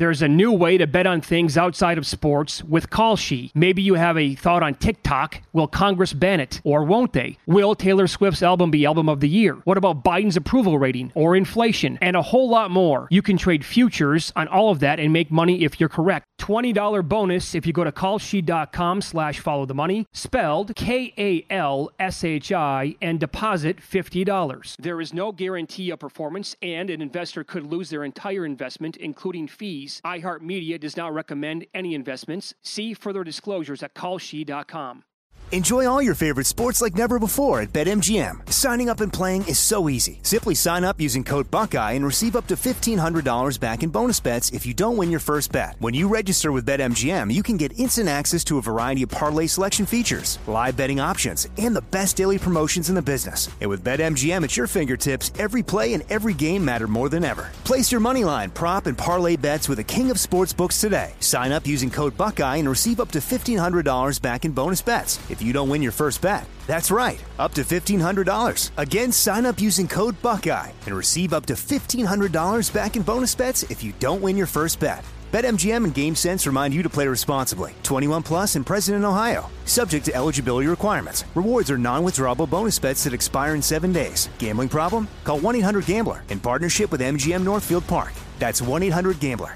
There's a new way to bet on things outside of sports with Kalshi. Maybe you have a thought on TikTok. Will Congress ban it? Or won't they? Will Taylor Swift's album be Album of the Year? What about Biden's approval rating? Or inflation? And a whole lot more. You can trade futures on all of that and make money if you're correct. $20 bonus if you go to kalshi.com/followthemoney, spelled KALSHI, and deposit $50. There is no guarantee of performance, and an investor could lose their entire investment, including fees. iHeartMedia does not recommend any investments. See further disclosures at kalshi.com. Enjoy all your favorite sports like never before at BetMGM. Signing up and playing is so easy. Simply sign up using code Buckeye and receive up to $1,500 back in bonus bets if you don't win your first bet. When you register with BetMGM, you can get instant access to a variety of parlay selection features, live betting options, and the best daily promotions in the business. And with BetMGM at your fingertips, every play and every game matter more than ever. Place your moneyline, prop, and parlay bets with the king of sportsbooks today. Sign up using code Buckeye and receive up to $1,500 back in bonus bets if you don't win your first bet. That's right, up to $1,500. Again, sign up using code Buckeye and receive up to $1,500 back in bonus bets if you don't win your first bet. BetMGM and GameSense remind you to play responsibly. 21 plus and present in Ohio. Subject to eligibility requirements. Rewards are non-withdrawable bonus bets that expire in 7 days. Gambling problem? Call 1-800-GAMBLER in partnership with MGM Northfield Park. That's 1-800-GAMBLER.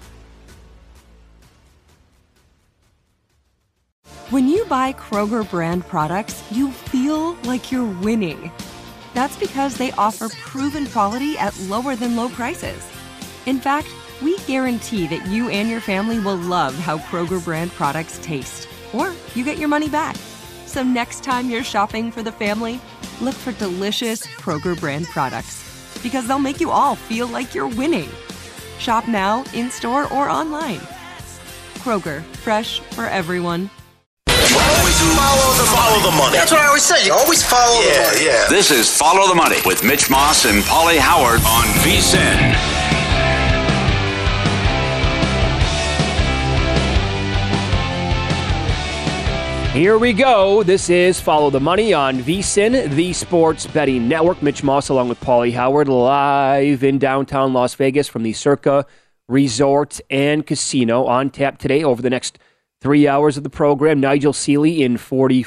When you buy Kroger brand products, you feel like you're winning. That's because they offer proven quality at lower than low prices. In fact, we guarantee that you and your family will love how Kroger brand products taste, or you get your money back. So next time you're shopping for the family, look for delicious Kroger brand products, because they'll make you all feel like you're winning. Shop now, in-store, or online. Kroger, fresh for everyone. Always follow the money. That's what I always say. You always follow the money. Yeah. This is Follow the Money with Mitch Moss and Paulie Howard on VSiN. Here we go. This is Follow the Money on VSiN, the Sports Betting Network. Mitch Moss along with Paulie Howard live in downtown Las Vegas from the Circa Resort and Casino. On tap today over the next 3 hours of the program. Nigel Seeley in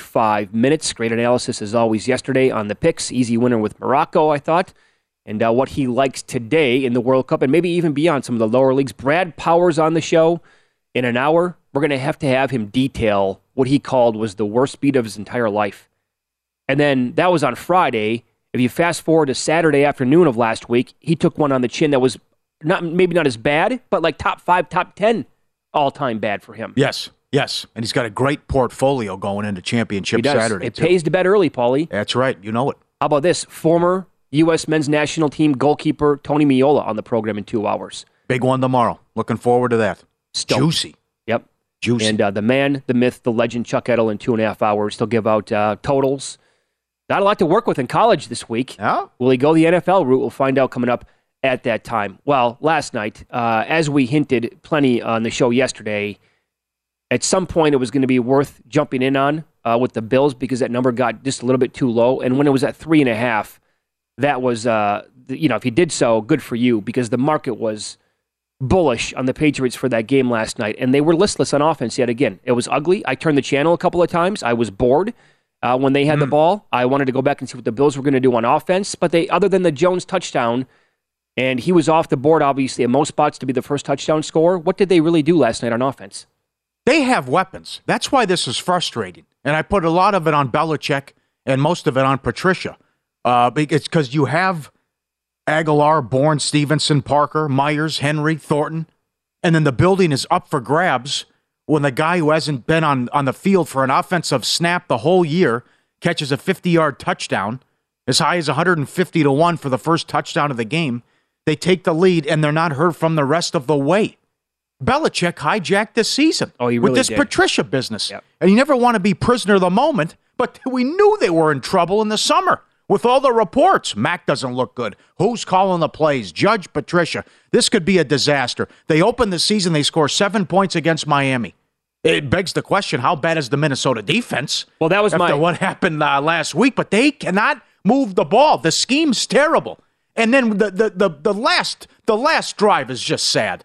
45 minutes. Great analysis as always yesterday on the picks. Easy winner with Morocco, I thought. And what he likes today in the World Cup and maybe even beyond some of the lower leagues. Brad Powers on the show in an hour. We're going to have him detail what he called was the worst beat of his entire life. And then that was on Friday. If you fast forward to Saturday afternoon of last week, he took one on the chin that was maybe not as bad, but like top 5, top 10 all-time bad for him. Yes. And he's got a great portfolio going into Championship Saturday. It pays to bet early, Paulie. That's right. You know it. How about this? Former U.S. men's national team goalkeeper Tony Meola on the program in 2 hours. Big one tomorrow. Looking forward to that. Stoked. Juicy. Yep. Juicy. And the man, the myth, the legend, Chuck Edel in 2.5 hours. He'll give out totals. Not a lot to work with in college this week. Yeah? Will he go the NFL route? We'll find out coming up at that time. Well, last night, as we hinted plenty on the show yesterday, at some point it was going to be worth jumping in on with the Bills because that number got just a little bit too low. And when it was at 3.5, that was, if you did so, good for you because the market was bullish on the Patriots for that game last night. And they were listless on offense yet again. It was ugly. I turned the channel a couple of times. I was bored when they had the ball. I wanted to go back and see what the Bills were going to do on offense. But other than the Jones touchdown, and he was off the board, obviously, in most spots to be the first touchdown scorer, what did they really do last night on offense? They have weapons. That's why this is frustrating. And I put a lot of it on Belichick and most of it on Patricia. It's because you have Aguilar, Bourne, Stevenson, Parker, Myers, Henry, Thornton, and then the building is up for grabs when the guy who hasn't been on the field for an offensive snap the whole year catches a 50-yard touchdown, as high as 150-1 for the first touchdown of the game. They take the lead, and they're not heard from the rest of the way. Belichick hijacked this season with this Patricia business. Yep. And you never want to be prisoner of the moment, but we knew they were in trouble in the summer with all the reports. Mac doesn't look good. Who's calling the plays? Judge Patricia. This could be a disaster. They open the season, they score 7 points against Miami. It begs the question, how bad is the Minnesota defense? Well, that was after what happened last week, but they cannot move the ball. The scheme's terrible. And then the last drive is just sad.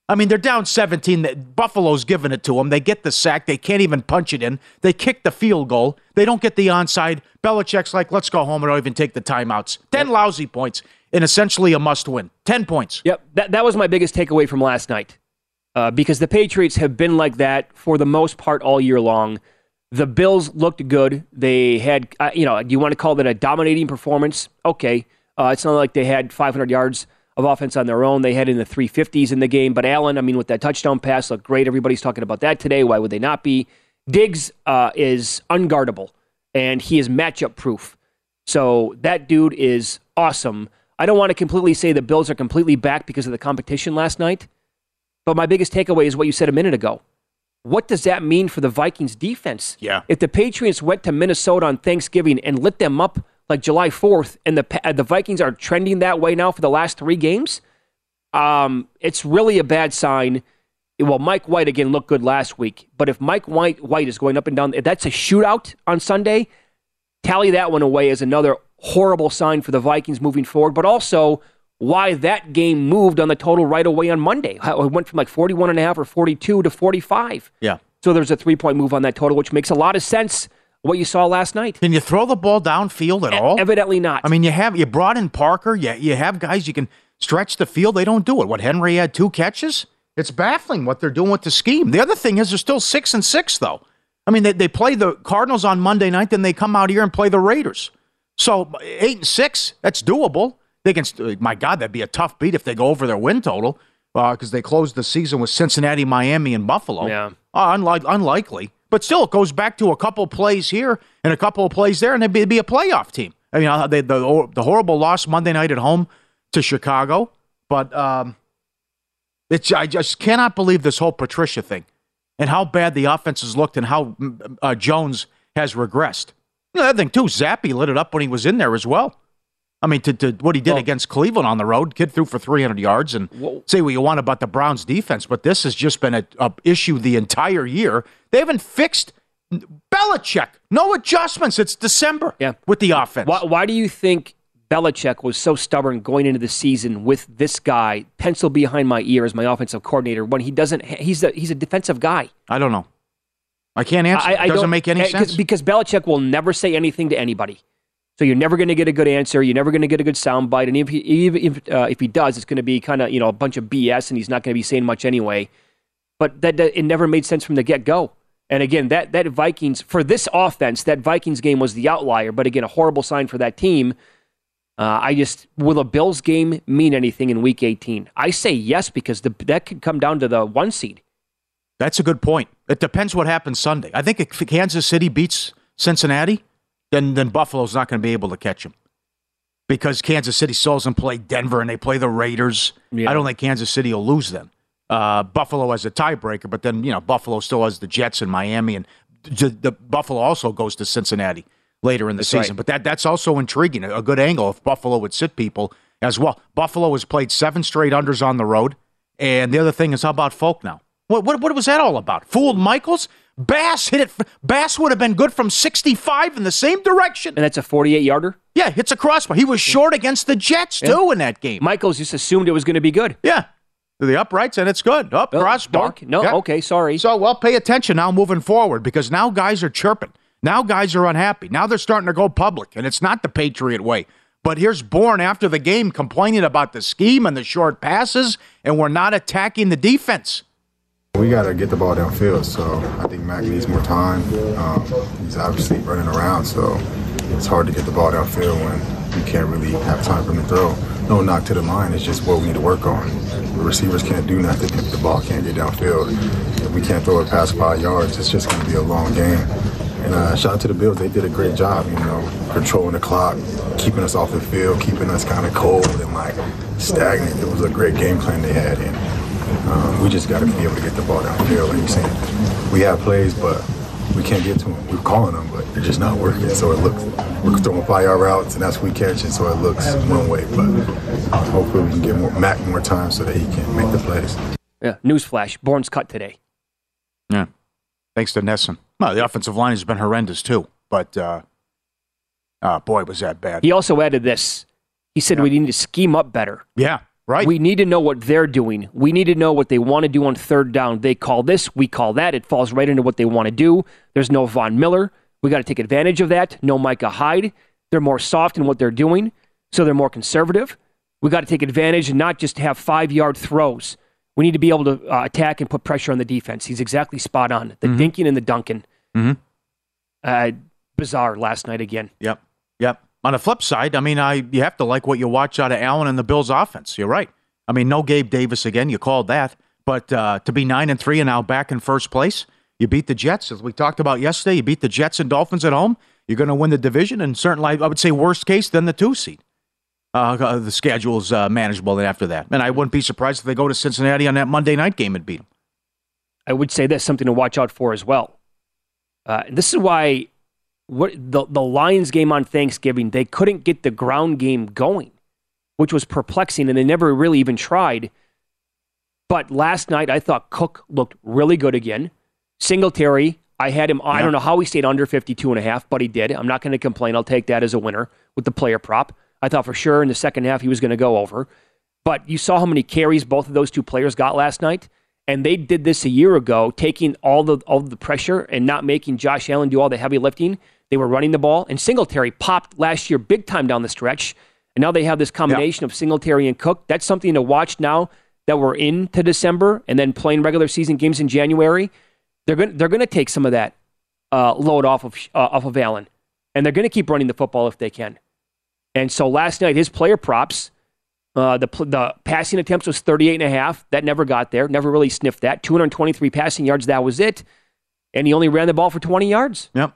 I mean, they're down 17. Buffalo's giving it to them. They get the sack. They can't even punch it in. They kick the field goal. They don't get the onside. Belichick's like, let's go home and don't even take the timeouts. 10 lousy points in essentially a must-win. 10 points. Yep, that was my biggest takeaway from last night. Because the Patriots have been like that for the most part all year long. The Bills looked good. They had, do you want to call that a dominating performance? Okay. It's not like they had 500 yards of offense on their own. They had in the 350s in the game. But Allen, I mean, with that touchdown pass, looked great. Everybody's talking about that today. Why would they not be? Diggs is unguardable, and he is matchup proof. So that dude is awesome. I don't want to completely say the Bills are completely back because of the competition last night. But my biggest takeaway is what you said a minute ago. What does that mean for the Vikings defense? Yeah. If the Patriots went to Minnesota on Thanksgiving and lit them up like July 4th, and the Vikings are trending that way now for the last 3 games, it's really a bad sign. Well, Mike White, again, looked good last week. But if Mike White is going up and down, if that's a shootout on Sunday, tally that one away as another horrible sign for the Vikings moving forward. But also why that game moved on the total right away on Monday. It went from like 41.5 or 42 to 45. Yeah. So there's a 3-point move on that total, which makes a lot of sense what you saw last night. Can you throw the ball downfield at all? Evidently not. I mean, you brought in Parker. You have guys you can stretch the field. They don't do it. What, Henry had 2 catches? It's baffling what they're doing with the scheme. The other thing is they're still 6-6, though. I mean, they play the Cardinals on Monday night, then they come out here and play the Raiders. So 8-6, that's doable. They can. My God, that'd be a tough beat if they go over their win total because they closed the season with Cincinnati, Miami, and Buffalo. Yeah, unlikely. But still, it goes back to a couple plays here and a couple of plays there, and they'd be a playoff team. I mean, the horrible loss Monday night at home to Chicago, but I just cannot believe this whole Patricia thing and how bad the offense has looked and how Jones has regressed. You know, that thing, too, Zappi lit it up when he was in there as well. I mean, to what he did against Cleveland on the road, kid threw for 300 yards, and say what you want about the Browns' defense, but this has just been a issue the entire year. They haven't fixed Belichick. No adjustments. It's December with the offense. Why do you think Belichick was so stubborn going into the season with this guy penciled behind my ear as my offensive coordinator when he doesn't? He's a defensive guy. I don't know. I can't answer. It doesn't make any sense. Because Belichick will never say anything to anybody. So you're never going to get a good answer. You're never going to get a good soundbite. And if he does, it's going to be kind of a bunch of BS, and he's not going to be saying much anyway. But it never made sense from the get-go. And again, that Vikings, for this offense, that Vikings game was the outlier. But again, a horrible sign for that team. Will a Bills game mean anything in Week 18? I say yes, because that could come down to the 1 seed. That's a good point. It depends what happens Sunday. I think if Kansas City beats Cincinnati, then Buffalo's not going to be able to catch them. Because Kansas City still doesn't play Denver and they play the Raiders. Yeah. I don't think Kansas City will lose then. Buffalo has a tiebreaker, but then Buffalo still has the Jets in Miami, and the Buffalo also goes to Cincinnati later in the season. Right. But that's also intriguing, a good angle if Buffalo would sit people as well. Buffalo has played 7 straight unders on the road, and the other thing is, how about Folk now? What was that all about? Fooled Michaels? Bass hit it. Bass would have been good from 65 in the same direction. And that's a 48-yarder? Yeah, hits a crossbar. He was short against the Jets, too, in that game. Michaels just assumed it was going to be good. Yeah. The uprights, and it's good. Crossbar. Dark? No, yeah. Okay, sorry. So, pay attention now moving forward, because now guys are chirping. Now guys are unhappy. Now they're starting to go public, and it's not the Patriot way. But here's Bourne after the game complaining about the scheme and the short passes, and we're not attacking the defense. We got to get the ball downfield, so I think Mac needs more time. He's obviously running around, so it's hard to get the ball downfield when you can't really have time for him to throw. No knock to the line, it's just what we need to work on. The receivers can't do nothing if the ball can't get downfield. If we can't throw it past 5 yards, it's just going to be a long game. And shout out to the Bills, they did a great job, controlling the clock, keeping us off the field, keeping us kind of cold and stagnant. It was a great game plan they had, and we just got to be able to get the ball downfield. Like you're saying, we have plays, but we can't get to them. We're calling them, but they're just not working. So it looks, we're throwing 5-yard routes, and that's what we catch it. So it looks one way, but hopefully we can get Mac more time so that he can make the plays. Yeah, newsflash: Bourne's cut today. Yeah, thanks to Nesson. Well, the offensive line has been horrendous too, but boy, was that bad. He also added this. He said we need to scheme up better. Yeah. right? We need to know what they're doing. We need to know what they want to do on third down. They call this, we call that. It falls right into what they want to do. There's no Von Miller. We got to take advantage of that. No Micah Hyde. They're more soft in what they're doing, so they're more conservative. We got to take advantage and not just have 5-yard throws. We need to be able to attack and put pressure on the defense. He's exactly spot on. The dinking and the dunking. Bizarre last night again. Yep. On the flip side, I mean, you have to like what you watch out of Allen and the Bills' offense. You're right. I mean, no Gabe Davis again. You called that. But to be 9-3 and now back in first place, you beat the Jets. As we talked about yesterday, you beat the Jets and Dolphins at home. You're going to win the division, and certainly, I would say, worst case, then the 2 seed. The schedule's manageable after that. And I wouldn't be surprised if they go to Cincinnati on that Monday night game and beat them. I would say that's something to watch out for as well. This is why the Lions game on Thanksgiving, they couldn't get the ground game going, which was perplexing, and they never really even tried. But last night, I thought Cook looked really good again. Singletary, I had him, I don't know how he stayed under 52.5, but he did. I'm not going to complain. I'll take that as a winner with the player prop. I thought for sure in the second half he was going to go over. But you saw how many carries both of those two players got last night. And they did this a year ago, taking all the pressure and not making Josh Allen do all the heavy lifting. They were running the ball. And Singletary popped last year big time down the stretch. And now they have this combination of Singletary and Cook. That's something to watch now that we're into December and then playing regular season games in January. They're going to take some of that load off of Allen. And they're going to keep running the football if they can. And so last night, his player props, the passing attempts was 38.5. That never got there. Never really sniffed that. 223 passing yards, that was it. And he only ran the ball for 20 yards. Yep.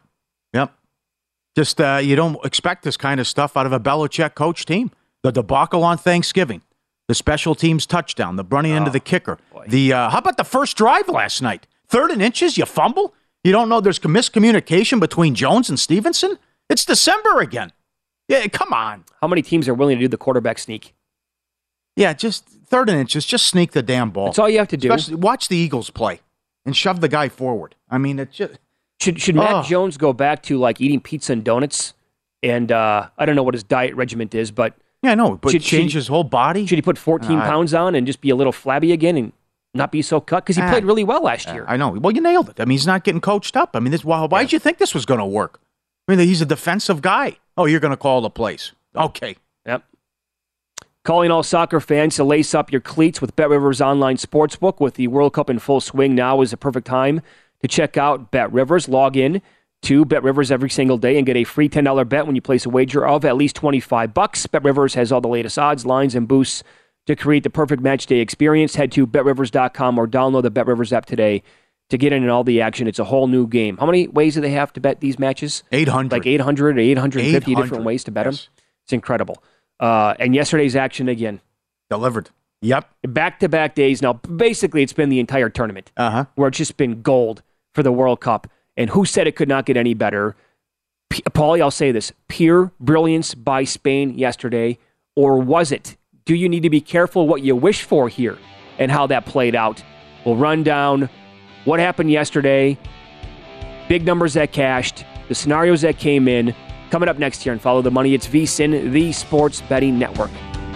Just you don't expect this kind of stuff out of a Belichick coach team. The debacle on Thanksgiving, the special teams touchdown, the running into the kicker. How about the first drive last night? 3rd and inches, you fumble? You don't know there's miscommunication between Jones and Stevenson? It's December again. Yeah, come on. How many teams are willing to do the quarterback sneak? Yeah, just 3rd and inches. Just sneak the damn ball. That's all you have to do. Especially watch the Eagles play and shove the guy forward. I mean, it's just... Should Matt Jones go back to like eating pizza and donuts? And I don't know what his diet regimen is, but... Yeah, I know, but change his whole body? Should he put 14 pounds on and just be a little flabby again and not be so cut? Because he played really well last year. I know. Well, you nailed it. I mean, he's not getting coached up. I mean, why did you think this was going to work? I mean, he's a defensive guy. Oh, you're going to call the plays. Okay. Yep. Calling all soccer fans to lace up your cleats with BetRivers Online Sportsbook. With the World Cup in full swing, now is the perfect time to check out BetRivers. Log in to BetRivers every single day and get a free $10 bet when you place a wager of at least $25. BetRivers has all the latest odds, lines, and boosts to create the perfect match day experience. Head to BetRivers.com or download the BetRivers app today to get in all the action. It's a whole new game. How many ways do they have to bet these matches? 800. Like 800 or 850 different ways to bet them. It's incredible. And yesterday's action again. Delivered. Yep. Back-to-back days. Now, basically, it's been the entire tournament where it's just been gold for the World Cup. And who said it could not get any better? Paulie, I'll say this. Pure brilliance by Spain yesterday. Or was it? Do you need to be careful what you wish for here and how that played out? We'll run down what happened yesterday, big numbers that cashed, the scenarios that came in. Coming up next year and Follow the Money, it's VSiN, the Sports Betting Network.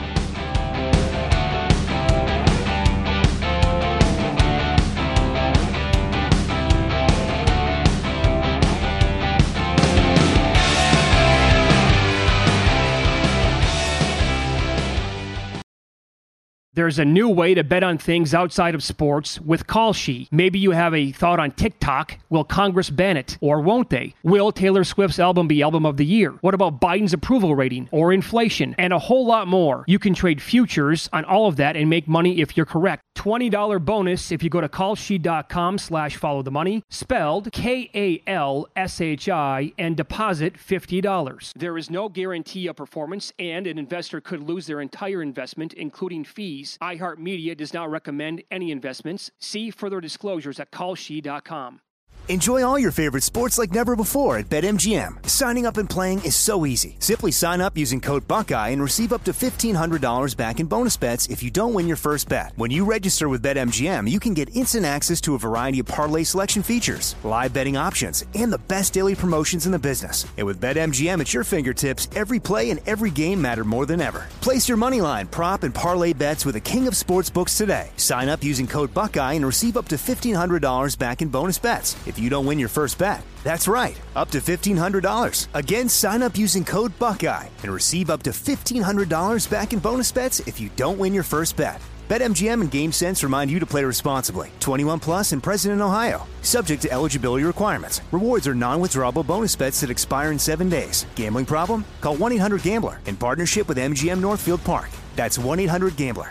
There's a new way to bet on things outside of sports with Kalshi. Maybe you have a thought on TikTok. Will Congress ban it? Or won't they? Will Taylor Swift's album be Album of the Year? What about Biden's approval rating or inflation? And a whole lot more. You can trade futures on all of that and make money if you're correct. $20 bonus if you go to Kalshi.com/followthemoney, spelled Kalshi, and deposit $50. There is no guarantee of performance, and an investor could lose their entire investment, including fees. iHeartMedia does not recommend any investments. See further disclosures at Kalshi.com. Enjoy all your favorite sports like never before at BetMGM. Signing up and playing is so easy. Simply sign up using code Buckeye and receive up to $1,500 back in bonus bets if you don't win your first bet. When you register with BetMGM, you can get instant access to a variety of parlay selection features, live betting options, and the best daily promotions in the business. And with BetMGM at your fingertips, every play and every game matter more than ever. Place your moneyline, prop, and parlay bets with the king of sportsbooks today. Sign up using code Buckeye and receive up to $1,500 back in bonus bets if you don't win your first bet. That's right, up to $1,500. Again, sign up using code Buckeye and receive up to $1,500 back in bonus bets if you don't win your first bet. BetMGM and GameSense remind you to play responsibly. 21 plus and present in Ohio. Subject to eligibility requirements. Rewards are non-withdrawable bonus bets that expire in 7 days. Gambling problem? Call 1-800-GAMBLER in partnership with MGM Northfield Park. That's 1-800-GAMBLER.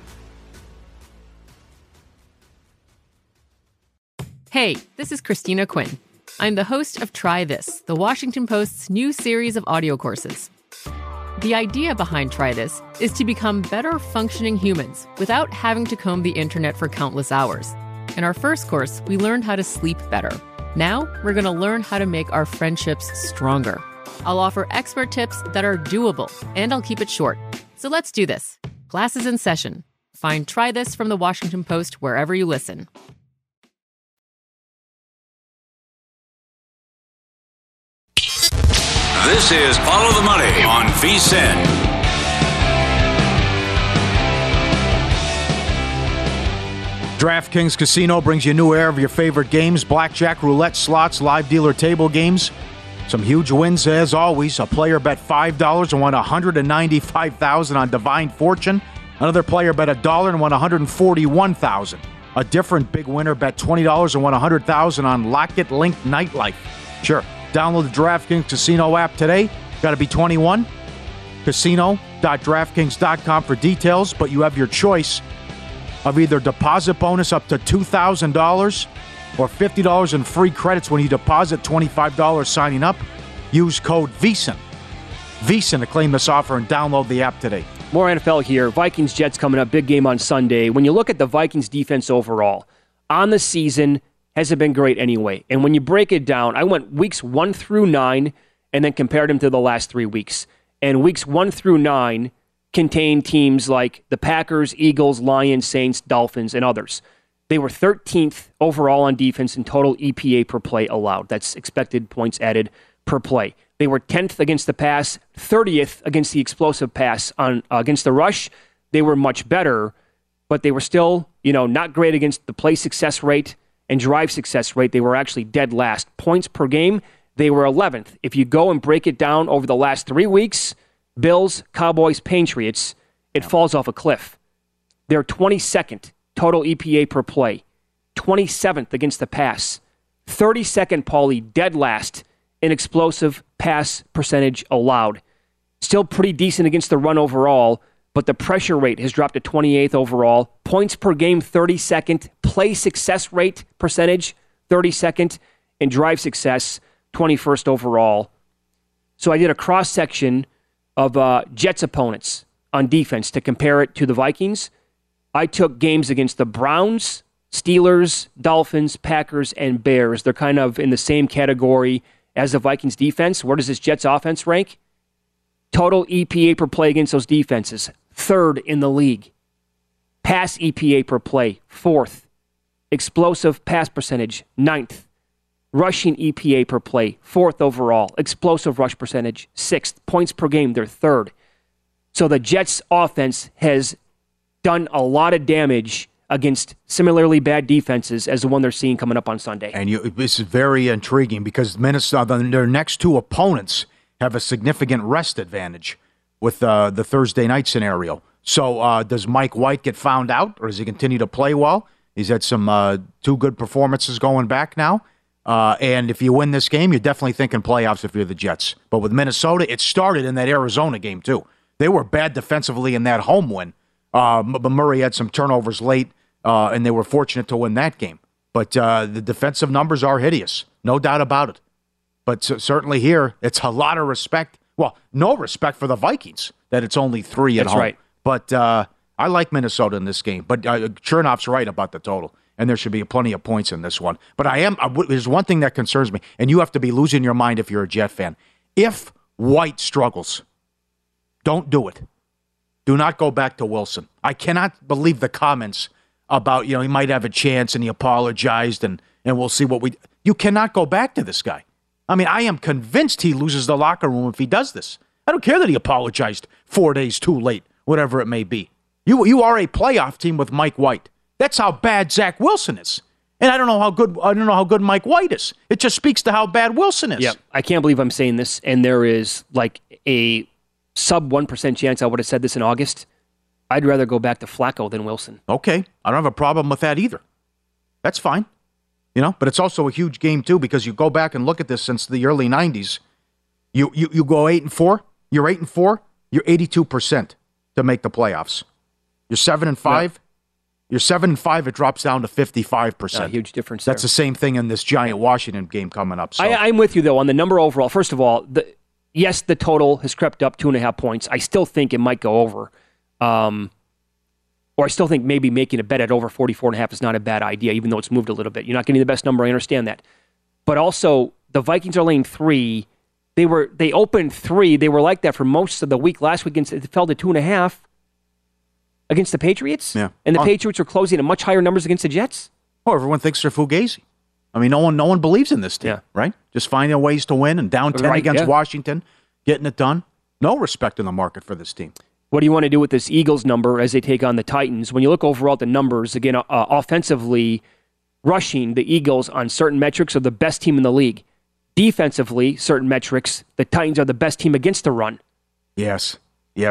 Hey, this is Christina Quinn. I'm the host of Try This, the Washington Post's new series of audio courses. The idea behind Try This is to become better functioning humans without having to comb the internet for countless hours. In our first course, we learned how to sleep better. Now, we're going to learn how to make our friendships stronger. I'll offer expert tips that are doable, and I'll keep it short. So let's do this. Class is in session. Find Try This from the Washington Post wherever you listen. This is Follow the Money on VSiN. DraftKings Casino brings you a new era of your favorite games: blackjack, roulette, slots, live dealer table games. Some huge wins as always. A player bet $5 and won $195,000 on Divine Fortune. Another player bet $1 and won $141,000. A different big winner bet $20 and won $100,000 on Locket Link Nightlife. Sure. Download the DraftKings Casino app today. Got to be 21. Casino.DraftKings.com for details, but you have your choice of either deposit bonus up to $2,000 or $50 in free credits when you deposit $25 signing up. Use code VSiN. VSiN to claim this offer and download the app today. More NFL here. Vikings-Jets coming up. Big game on Sunday. When you look at the Vikings defense overall, on the season, hasn't been great anyway. And when you break it down, I went weeks 1 through 9 and then compared them to the last 3 weeks. And weeks 1 through 9 contain teams like the Packers, Eagles, Lions, Saints, Dolphins, and others. They were 13th overall on defense in total EPA per play allowed. That's expected points added per play. They were 10th against the pass, 30th against the explosive pass. Against the rush, they were much better, but they were still, not great against the play success rate and drive success rate. They were actually dead last. Points per game, they were 11th. If you go and break it down over the last 3 weeks, Bills, Cowboys, Patriots, it falls off a cliff. They're 22nd total EPA per play, 27th against the pass, 32nd, Paulie, dead last in explosive pass percentage allowed. Still pretty decent against the run overall, but the pressure rate has dropped to 28th overall. Points per game, 32nd. Play success rate percentage, 32nd. And drive success, 21st overall. So I did a cross-section of Jets opponents on defense to compare it to the Vikings. I took games against the Browns, Steelers, Dolphins, Packers, and Bears. They're kind of in the same category as the Vikings defense. Where does this Jets offense rank? Total EPA per play against those defenses, 3rd in the league. Pass EPA per play, 4th. Explosive pass percentage, 9th. Rushing EPA per play, 4th overall. Explosive rush percentage, 6th. Points per game, they're 3rd. So the Jets offense has done a lot of damage against similarly bad defenses as the one they're seeing coming up on Sunday. And this is very intriguing because Minnesota, their next 2 opponents, have a significant rest advantage with the Thursday night scenario. So does Mike White get found out, or does he continue to play well? He's had some 2 good performances going back now. And if you win this game, you're definitely thinking playoffs if you're the Jets. But with Minnesota, it started in that Arizona game, too. They were bad defensively in that home win. But Murray had some turnovers late, and they were fortunate to win that game. But the defensive numbers are hideous, no doubt about it. But certainly here, it's a lot of respect. Well, no respect for the Vikings that it's only 3 at home. That's right. But I like Minnesota in this game, but Chernoff's right about the total, and there should be plenty of points in this one. But there's one thing that concerns me, and you have to be losing your mind if you're a Jet fan. If White struggles, don't do it. Do not go back to Wilson. I cannot believe the comments about, he might have a chance and he apologized and we'll see what we... You cannot go back to this guy. I mean, I am convinced he loses the locker room if he does this. I don't care that he apologized 4 days too late, whatever it may be. You are a playoff team with Mike White. That's how bad Zach Wilson is. And I don't know how good Mike White is. It just speaks to how bad Wilson is. Yeah, I can't believe I'm saying this, and there is like a sub 1% chance I would have said this in August. I'd rather go back to Flacco than Wilson. Okay, I don't have a problem with that either. That's fine. But it's also a huge game too, because you go back and look at this since the early 90s. You go 8-4, you're 8-4, you're 82% to make the playoffs. You're 7-5. Right. You're 7-5. It drops down to 55%. Huge difference. That's the same thing in this giant Washington game coming up. So. I'm with you though on the number overall. First of all, yes, the total has crept up 2.5 points. I still think it might go over, or I still think maybe making a bet at over 44.5 is not a bad idea, even though it's moved a little bit. You're not getting the best number. I understand that, but also the Vikings are laying 3. They opened 3. They were like that for most of the week. Last week it fell to 2.5. Against the Patriots? Yeah. And the Patriots are closing at much higher numbers against the Jets? Oh, everyone thinks they're Fugazi. I mean, no one believes in this team, right? Just finding ways to win and down 10 against Washington, getting it done. No respect in the market for this team. What do you want to do with this Eagles number as they take on the Titans? When you look overall at the numbers, again, offensively, rushing, the Eagles on certain metrics are the best team in the league. Defensively, certain metrics, the Titans are the best team against the run. Yes.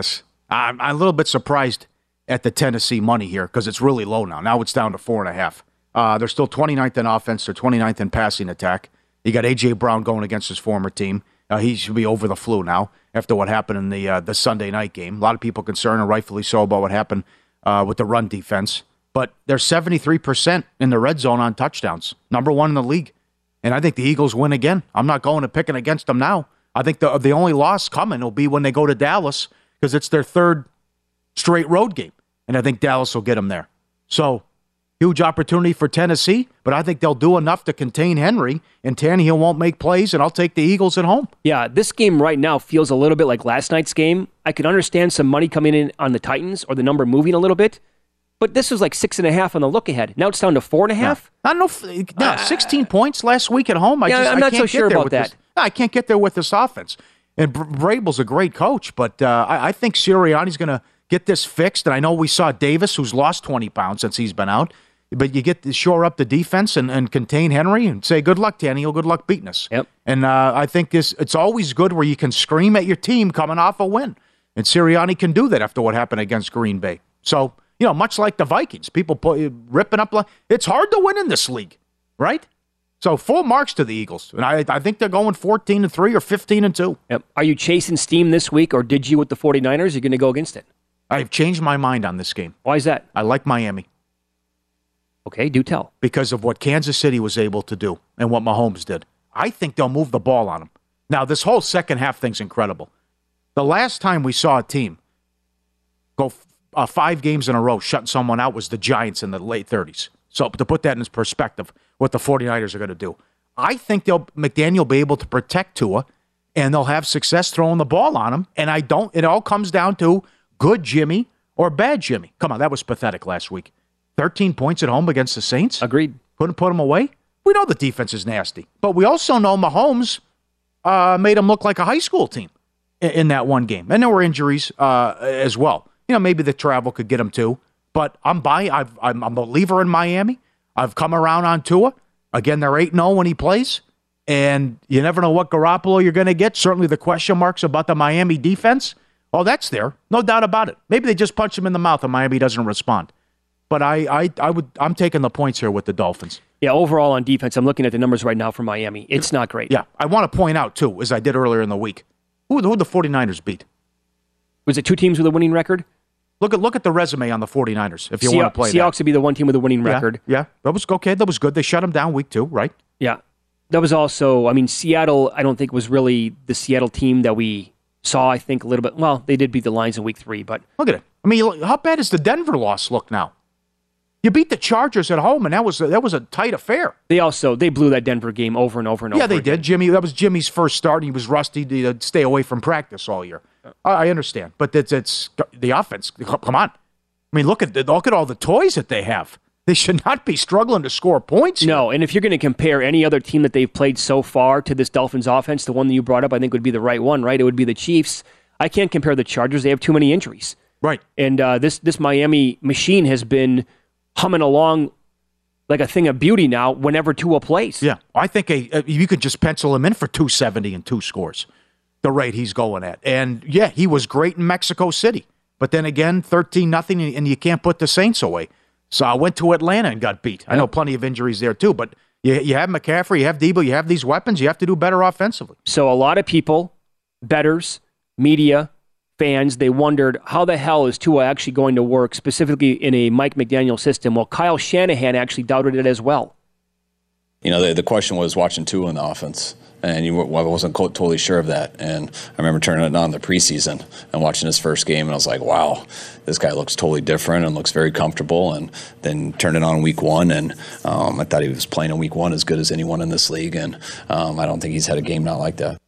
I'm a little bit surprised at the Tennessee money here because it's really low now. Now it's down to 4.5. They're still 29th in offense. They're 29th in passing attack. You got A.J. Brown going against his former team. He should be over the flu now after what happened in the Sunday night game. A lot of people concerned, and rightfully so, about what happened with the run defense. But they're 73% in the red zone on touchdowns. Number 1 in the league. And I think the Eagles win again. I'm not going to picking against them now. I think the only loss coming will be when they go to Dallas because it's their 3rd straight road game. And I think Dallas will get them there. So, huge opportunity for Tennessee, but I think they'll do enough to contain Henry, and Tannehill won't make plays, and I'll take the Eagles at home. Yeah, this game right now feels a little bit like last night's game. I can understand some money coming in on the Titans or the number moving a little bit, but this was like 6.5 on the look ahead. Now it's down to 4.5. Yeah. I don't know. 16 points last week at home. I'm not so sure about that. I can't get there with this offense. And Vrabel's a great coach, but I think Sirianni's going to get this fixed. And I know we saw Davis, who's lost 20 pounds since he's been out. But you get to shore up the defense and contain Henry and say, good luck, Tannehill, good luck beating us. Yep. And I think it's always good where you can scream at your team coming off a win. And Sirianni can do that after what happened against Green Bay. So, much like the Vikings, people ripping up. It's hard to win in this league, right? So full marks to the Eagles. And I think they're going 14-3 or 15-2. Yep. Are you chasing steam this week, or did you with the 49ers? You're going to go against it? I've changed my mind on this game. Why is that? I like Miami. Okay, do tell. Because of what Kansas City was able to do and what Mahomes did. I think they'll move the ball on them. Now, this whole second half thing's incredible. The last time we saw a team go 5 games in a row shutting someone out was the Giants in the late 30s. So to put that in perspective, what the 49ers are going to do. I think McDaniel will be able to protect Tua, and they'll have success throwing the ball on him. And it all comes down to good Jimmy or bad Jimmy. Come on, that was pathetic last week. 13 points at home against the Saints. Agreed. Couldn't put them away. We know the defense is nasty. But we also know Mahomes made them look like a high school team in that one game. And there were injuries as well. Maybe the travel could get them too. But I'm a believer in Miami. I've come around on Tua. Again, they're 8-0 when he plays. And you never know what Garoppolo you're going to get. Certainly the question marks about the Miami defense. Oh, that's there. No doubt about it. Maybe they just punch him in the mouth and Miami doesn't respond. But I'm taking the points here with the Dolphins. Yeah, overall on defense, I'm looking at the numbers right now for Miami. It's not great. Yeah, I want to point out, too, as I did earlier in the week, who the 49ers beat. Was it 2 teams with a winning record? Look at the resume on the 49ers, if you want to play that. Seahawks would be the one team with a winning record. Yeah, that was okay. That was good. They shut them down week 2, right? Yeah. That was also, Seattle, I don't think was really the Seattle team that we saw, I think, a little bit. Well, they did beat the Lions in week 3, but... Look at it. I mean, how bad does the Denver loss look now? You beat the Chargers at home, and that was a tight affair. They blew that Denver game over and over and over. Yeah, they did. That was Jimmy's first start, and he was rusty to stay away from practice all year. I understand, but it's the offense. Come on, I mean, look at all the toys that they have. They should not be struggling to score points here. No, and if you're going to compare any other team that they've played so far to this Dolphins offense, the one that you brought up, I think would be the right one, right? It would be the Chiefs. I can't compare the Chargers. They have too many injuries. Right. And this Miami machine has been humming along like a thing of beauty now whenever Tua plays. Yeah, I think you could just pencil him in for 270 and 2 scores, the rate he's going at. And, yeah, he was great in Mexico City. But then again, 13-0, and you can't put the Saints away. So I went to Atlanta and got beat. I know plenty of injuries there too, but you have McCaffrey, you have Debo, you have these weapons. You have to do better offensively. So a lot of people, bettors, media, fans, they wondered how the hell is Tua actually going to work, specifically in a Mike McDaniel system. Well, Kyle Shanahan actually doubted it as well. You know, the question was watching Tua in the offense, and I wasn't totally sure of that. And I remember turning it on in the preseason and watching his first game, and I was like, wow, this guy looks totally different and looks very comfortable. And then turned it on in week 1, and I thought he was playing in week 1 as good as anyone in this league, and I don't think he's had a game not like that.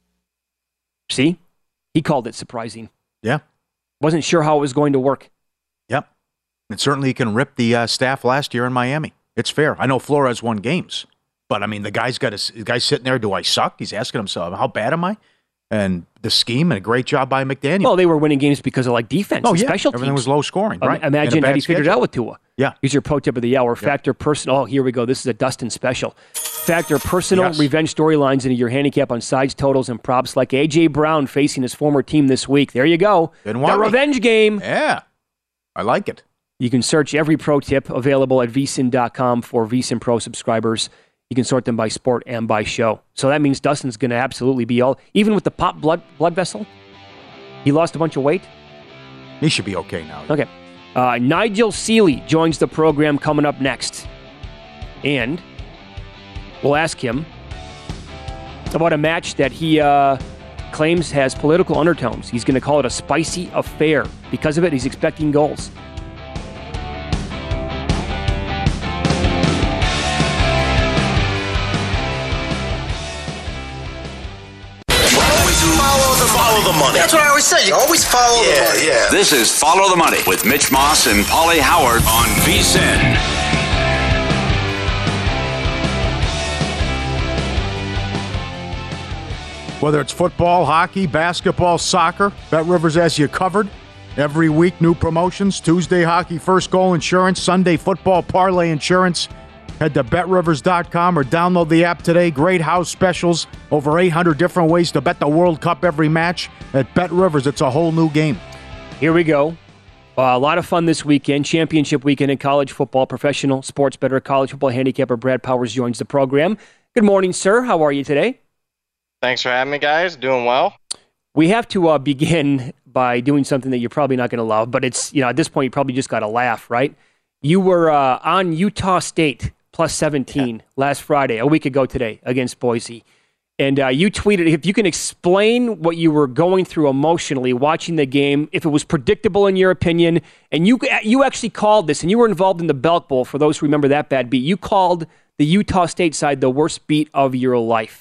See? He called it surprising. Yeah. Wasn't sure how it was going to work. Yep. And certainly he can rip the staff last year in Miami. It's fair. I know Flores won games, but I mean, the guy's sitting there, do I suck? He's asking himself, how bad am I? And the scheme, and a great job by McDaniel. Well, they were winning games because of defense and special teams. Everything was low scoring, right? Imagine had he figured it out with Tua. Yeah. Here's your pro tip of the hour. Factor personal. Oh, here we go. This is a Dustin special. Factor personal revenge storylines into your handicap on sides, totals, and props, like A.J. Brown facing his former team this week. There you go. The revenge game. Yeah. I like it. You can search every pro tip available at vsin.com for vsin Pro subscribers. You can sort them by sport and by show. So that means Dustin's going to absolutely be even with the pop blood vessel, he lost a bunch of weight. He should be okay now. Okay. Nigel Seeley joins the program coming up next. And we'll ask him about a match that he claims has political undertones. He's going to call it a spicy affair. Because of it, he's expecting goals. Follow the money. That's what I always say. You always follow the money. Yeah. This is Follow the Money with Mitch Moss and Paulie Howard on VSiN. Whether it's football, hockey, basketball, soccer, BetRivers has you covered. Every week, new promotions. Tuesday, hockey, first goal insurance. Sunday, football, parlay insurance. Head to BetRivers.com or download the app today. Great house specials. Over 800 different ways to bet the World Cup every match. At BetRivers, it's a whole new game. Here we go. A lot of fun this weekend. Championship weekend in college football. Professional sports bettor, college football handicapper Brad Powers joins the program. Good morning, sir. How are you today? Thanks for having me, guys. Doing well. We have to begin by doing something that you're probably not going to love, but it's, at this point, you probably just got to laugh, right? You were on Utah State plus 17 last Friday, a week ago today, against Boise. And you tweeted, if you can explain what you were going through emotionally watching the game, if it was predictable in your opinion, and you actually called this, and you were involved in the Belk Bowl, for those who remember that bad beat. You called the Utah State side the worst beat of your life.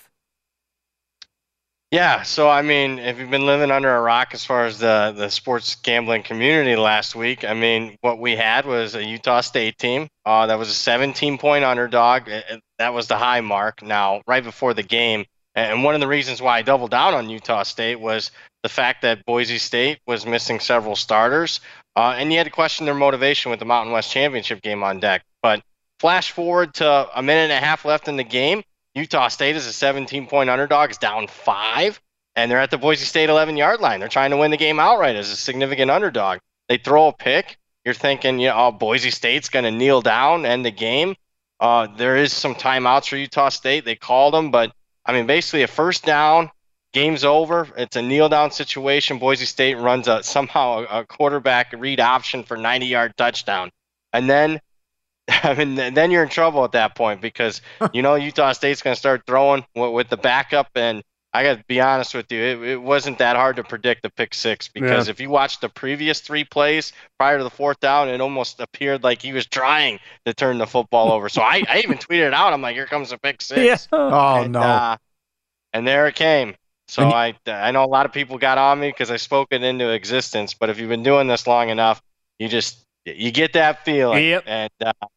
Yeah, so I mean, if you've been living under a rock as far as the sports gambling community last week, I mean, what we had was a Utah State team that was a 17-point underdog. That was the high mark. Now, right before the game, and one of the reasons why I doubled down on Utah State was the fact that Boise State was missing several starters, and you had to question their motivation with the Mountain West Championship game on deck. But flash forward to a minute and a half left in the game. Utah State is a 17-point underdog. It's down 5, and they're at the Boise State 11-yard line. They're trying to win the game outright as a significant underdog. They throw a pick. You're thinking, Boise State's going to kneel down, end the game. There is some timeouts for Utah State. They called them, but, I mean, basically a first down, game's over. It's a kneel-down situation. Boise State runs somehow a quarterback read option for 90-yard touchdown. And then then you're in trouble at that point because, Utah State's going to start throwing with the backup. And, I got to be honest with you. It wasn't that hard to predict the pick six because if you watched the previous 3 plays prior to the 4th down, it almost appeared like he was trying to turn the football over. So I even tweeted it out. I'm like, here comes the pick six. Yeah. Oh, no. And there it came. So I know a lot of people got on me because I spoke it into existence. But if you've been doing this long enough, you get that feeling. Yep. And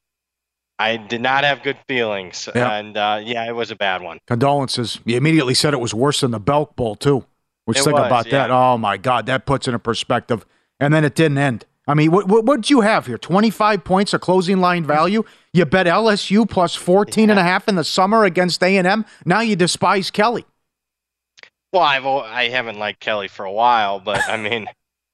I did not have good feelings. Yep. And, it was a bad one. Condolences. You immediately said it was worse than the Belk Bowl, too. Which think about that. Oh, my God. That puts it in perspective. And then it didn't end. I mean, what'd you have here? 25 points of closing line value? You bet LSU plus 14.5 in the summer against A&M? Now you despise Kelly. Well, I haven't liked Kelly for a while, but, I mean...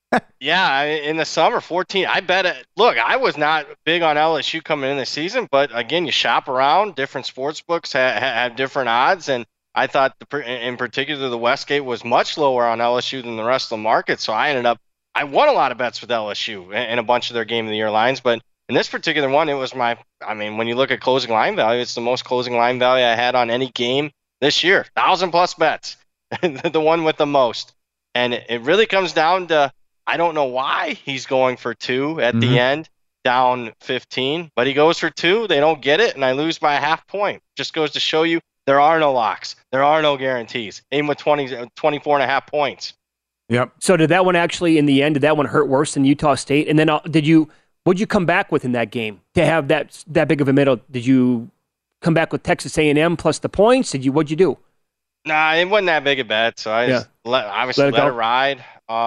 in the summer, 14. I bet it. Look, I was not big on LSU coming in the season, but again, you shop around. Different sports books have different odds, and I thought, in particular, the Westgate was much lower on LSU than the rest of the market. So I won a lot of bets with LSU in a bunch of their game of the year lines, but in this particular one, it was when you look at closing line value, it's the most closing line value I had on any game this year. 1,000+ bets, the one with the most, and it really comes down to. I don't know why he's going for 2 at the end, down 15, but he goes for 2. They don't get it, and I lose by a half point. Just goes to show you there are no locks. There are no guarantees, even with 24.5 points. Yep. So did that one actually, in the end, did that one hurt worse than Utah State? And then what'd you come back with in that game to have that big of a middle? Did you come back with Texas A&M plus the points? What'd you do? Nah, it wasn't that big a bet, so I just let it ride.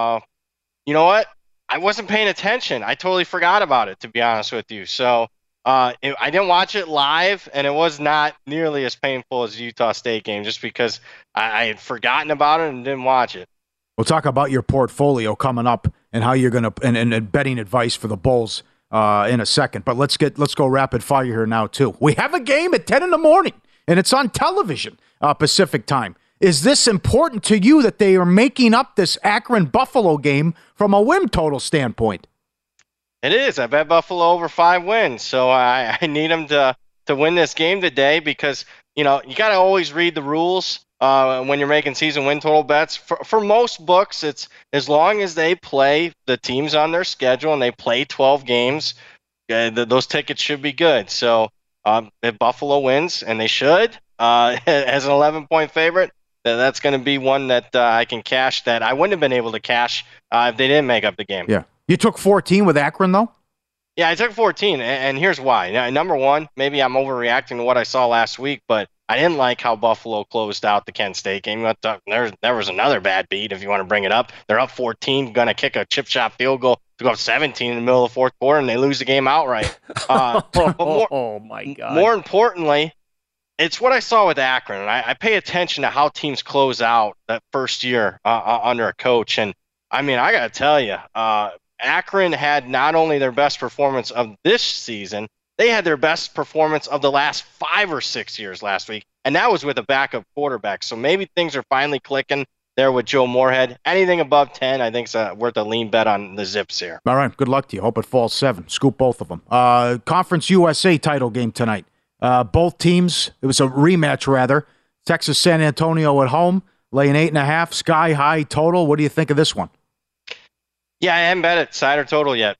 You know what? I wasn't paying attention. I totally forgot about it, to be honest with you. So I didn't watch it live, and it was not nearly as painful as the Utah State game just because I had forgotten about it and didn't watch it. We'll talk about your portfolio coming up and how you're going to and betting advice for the Bulls in a second. But let's go rapid fire here now, too. We have a game at 10 in the morning, and it's on television, Pacific time. Is this important to you that they are making up this Akron-Buffalo game from a win total standpoint? It is. I bet Buffalo over 5 wins, so I need them to win this game today because, you got to always read the rules when you're making season win total bets. For most books, it's as long as they play the teams on their schedule and they play 12 games, those tickets should be good. So if Buffalo wins, and they should, as an 11-point favorite, that's going to be one that I can cash that I wouldn't have been able to cash if they didn't make up the game. Yeah. You took 14 with Akron, though? Yeah, I took 14, and here's why. Now, number one, maybe I'm overreacting to what I saw last week, but I didn't like how Buffalo closed out the Kent State game. There was another bad beat, if you want to bring it up. They're up 14, going to kick a chip shot field goal to go up 17 in the middle of the 4th quarter, and they lose the game outright. Oh, my God. More importantly, it's what I saw with Akron, and I pay attention to how teams close out that first year under a coach. And, I mean, I got to tell you, Akron had not only their best performance of this season, they had their best performance of the last 5 or 6 years last week, and that was with a backup quarterback. So maybe things are finally clicking there with Joe Moorhead. Anything above 10, I think, is worth a lean bet on the Zips here. All right, good luck to you. Hope it falls 7. Scoop both of them. Conference USA title game tonight. Both teams, it was a rematch, rather. Texas San Antonio at home, laying 8.5, sky high total. What do you think of this one? Yeah, I haven't bet it side or total yet.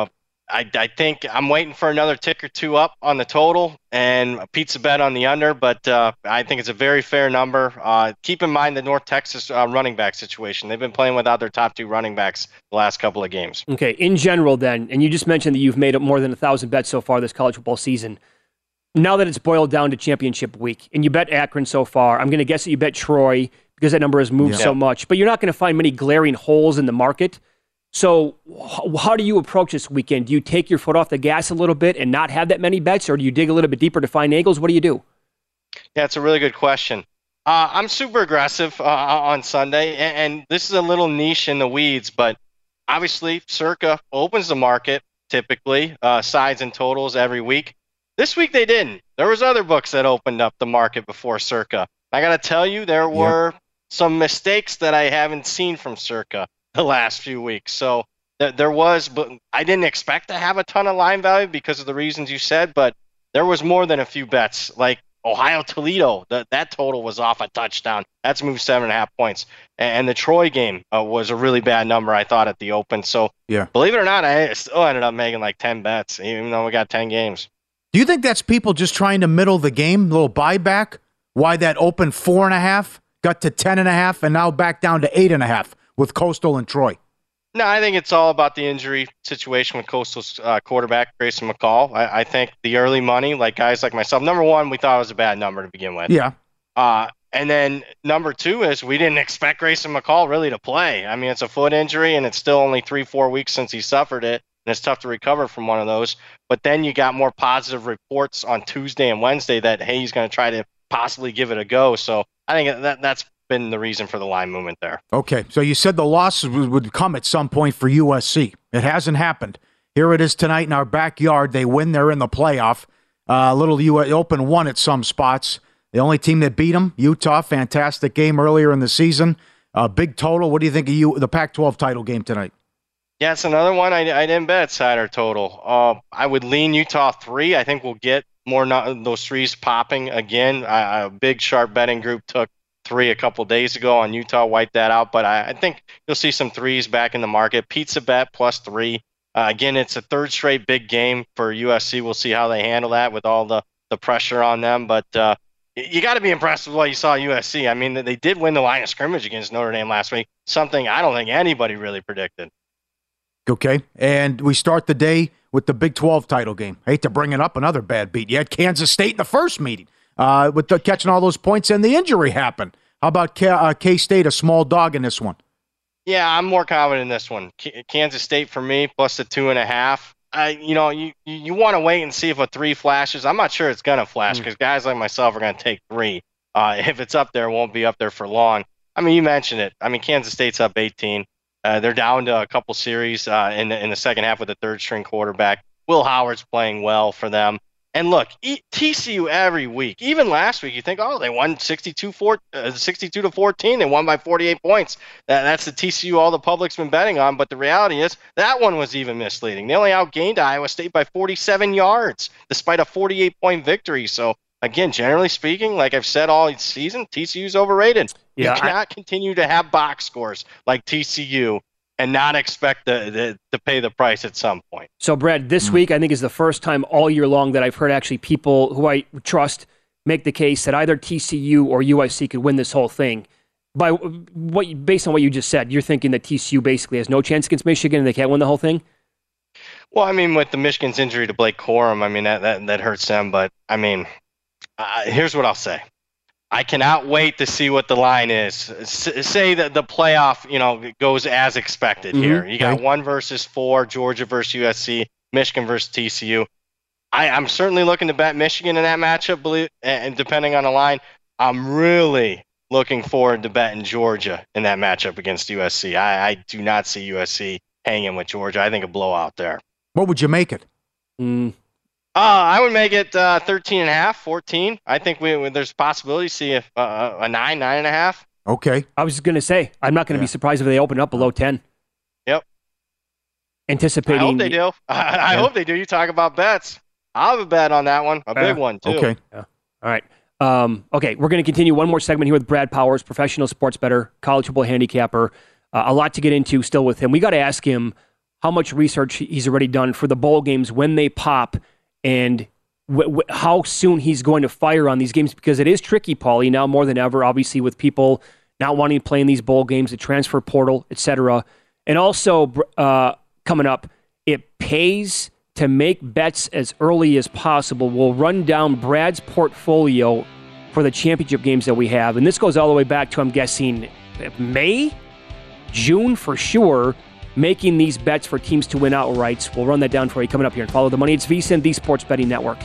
I think I'm waiting for another tick or two up on the total and a pizza bet on the under, but I think it's a very fair number. Keep in mind the North Texas running back situation. They've been playing without their top 2 running backs the last couple of games. Okay, in general then, and you just mentioned that you've made up more than 1,000 bets so far this college football season. Now that it's boiled down to championship week, and you bet Akron so far, I'm going to guess that you bet Troy because that number has moved so much, but you're not going to find many glaring holes in the market. So how do you approach this weekend? Do you take your foot off the gas a little bit and not have that many bets, or do you dig a little bit deeper to find angles? What do you do? Yeah, it's a really good question. I'm super aggressive on Sunday, and this is a little niche in the weeds, but obviously Circa opens the market typically, sides and totals every week. This week they didn't. There was other books that opened up the market before Circa. I got to tell you, there were some mistakes that I haven't seen from Circa the last few weeks. So there was, but I didn't expect to have a ton of line value because of the reasons you said, but there was more than a few bets, like Ohio-Toledo, that total was off a touchdown. That's moved 7.5 points. And the Troy game was a really bad number, I thought, at the open. So believe it or not, I still ended up making like 10 bets, even though we got 10 games. Do you think that's people just trying to middle the game, a little buyback? Why that opened 4.5, got to 10.5, and now back down to 8.5 with Coastal and Troy? No, I think it's all about the injury situation with Coastal's quarterback, Grayson McCall. I think the early money, like guys like myself, number one, we thought it was a bad number to begin with. Yeah. And then number two is we didn't expect Grayson McCall really to play. I mean, it's a foot injury, and it's still only 3-4 weeks since he suffered it, and it's tough to recover from one of those. But then you got more positive reports on Tuesday and Wednesday that, hey, he's going to try to possibly give it a go. So I think that's been the reason for the line movement there. Okay, so you said the loss would come at some point for USC. It hasn't happened. Here it is tonight in our backyard. They win. They're in the playoff. Open one at some spots. The only team that beat them, Utah, fantastic game earlier in the season. Big total. What do you think of the Pac-12 title game tonight? Yeah, it's another one I didn't bet Saturday total. I would lean Utah 3. I think we'll get more those threes popping again. A big sharp betting group took 3 a couple days ago on Utah, wiped that out. But I think you'll see some threes back in the market. Pizza bet +3. Again, it's a third straight big game for USC. We'll see how they handle that with all the pressure on them. But you got to be impressed with what you saw at USC. I mean, they did win the line of scrimmage against Notre Dame last week, something I don't think anybody really predicted. Okay, and we start the day with the Big 12 title game. I hate to bring it up, another bad beat. You had Kansas State in the first meeting with catching all those points, and the injury happened. How about K-State, a small dog in this one? Yeah, I'm more confident in this one. Kansas State for me, plus the 2.5. You want to wait and see if a 3 flashes. I'm not sure it's going to flash because guys like myself are going to take 3. If it's up there, it won't be up there for long. I mean, you mentioned it. I mean, Kansas State's up 18. They're down to a couple series in the second half with a third-string quarterback. Will Howard's playing well for them. And look, TCU every week, even last week, you think, oh, they won 62-14. They won by 48 points. That's the TCU all the public's been betting on. But the reality is that one was even misleading. They only outgained Iowa State by 47 yards, despite a 48-point victory. So, again, generally speaking, like I've said all season, TCU's overrated. Yeah, you cannot continue to have box scores like TCU and not expect to pay the price at some point. So, Brad, this week I think is the first time all year long that I've heard actually people who I trust make the case that either TCU or USC could win this whole thing. Based on what you just said, you're thinking that TCU basically has no chance against Michigan and they can't win the whole thing? Well, I mean, with the Michigan's injury to Blake Corum, I mean, that hurts them. But, I mean, here's what I'll say. I cannot wait to see what the line is. Say that the playoff, goes as expected here. You got 1 versus 4, Georgia versus USC, Michigan versus TCU. I'm certainly looking to bet Michigan in that matchup, and depending on the line, I'm really looking forward to betting Georgia in that matchup against USC. I do not see USC hanging with Georgia. I think a blowout there. What would you make it? I would make it 13.5, 14. I think there's a possibility to see a 9.5. Okay. I was going to say, I'm not going to be surprised if they open up below 10. Yep. Anticipating. I hope they do. I hope they do. You talk about bets. I'll have a bet on that one. A big one, too. Okay. Yeah. All right. Okay, we're going to continue one more segment here with Brad Powers, professional sports bettor, college football handicapper. A lot to get into still with him. We got to ask him how much research he's already done for the bowl games when they pop, and how soon he's going to fire on these games, because it is tricky, Paulie, now more than ever, obviously, with people not wanting to play in these bowl games, the transfer portal, etc. And also, coming up, it pays to make bets as early as possible. We'll run down Brad's portfolio for the championship games that we have. And this goes all the way back to, I'm guessing, May? June for sure, making these bets for teams to win outrights. We'll run that down for you coming up here and Follow the Money. It's VSiN, the Sports Betting Network.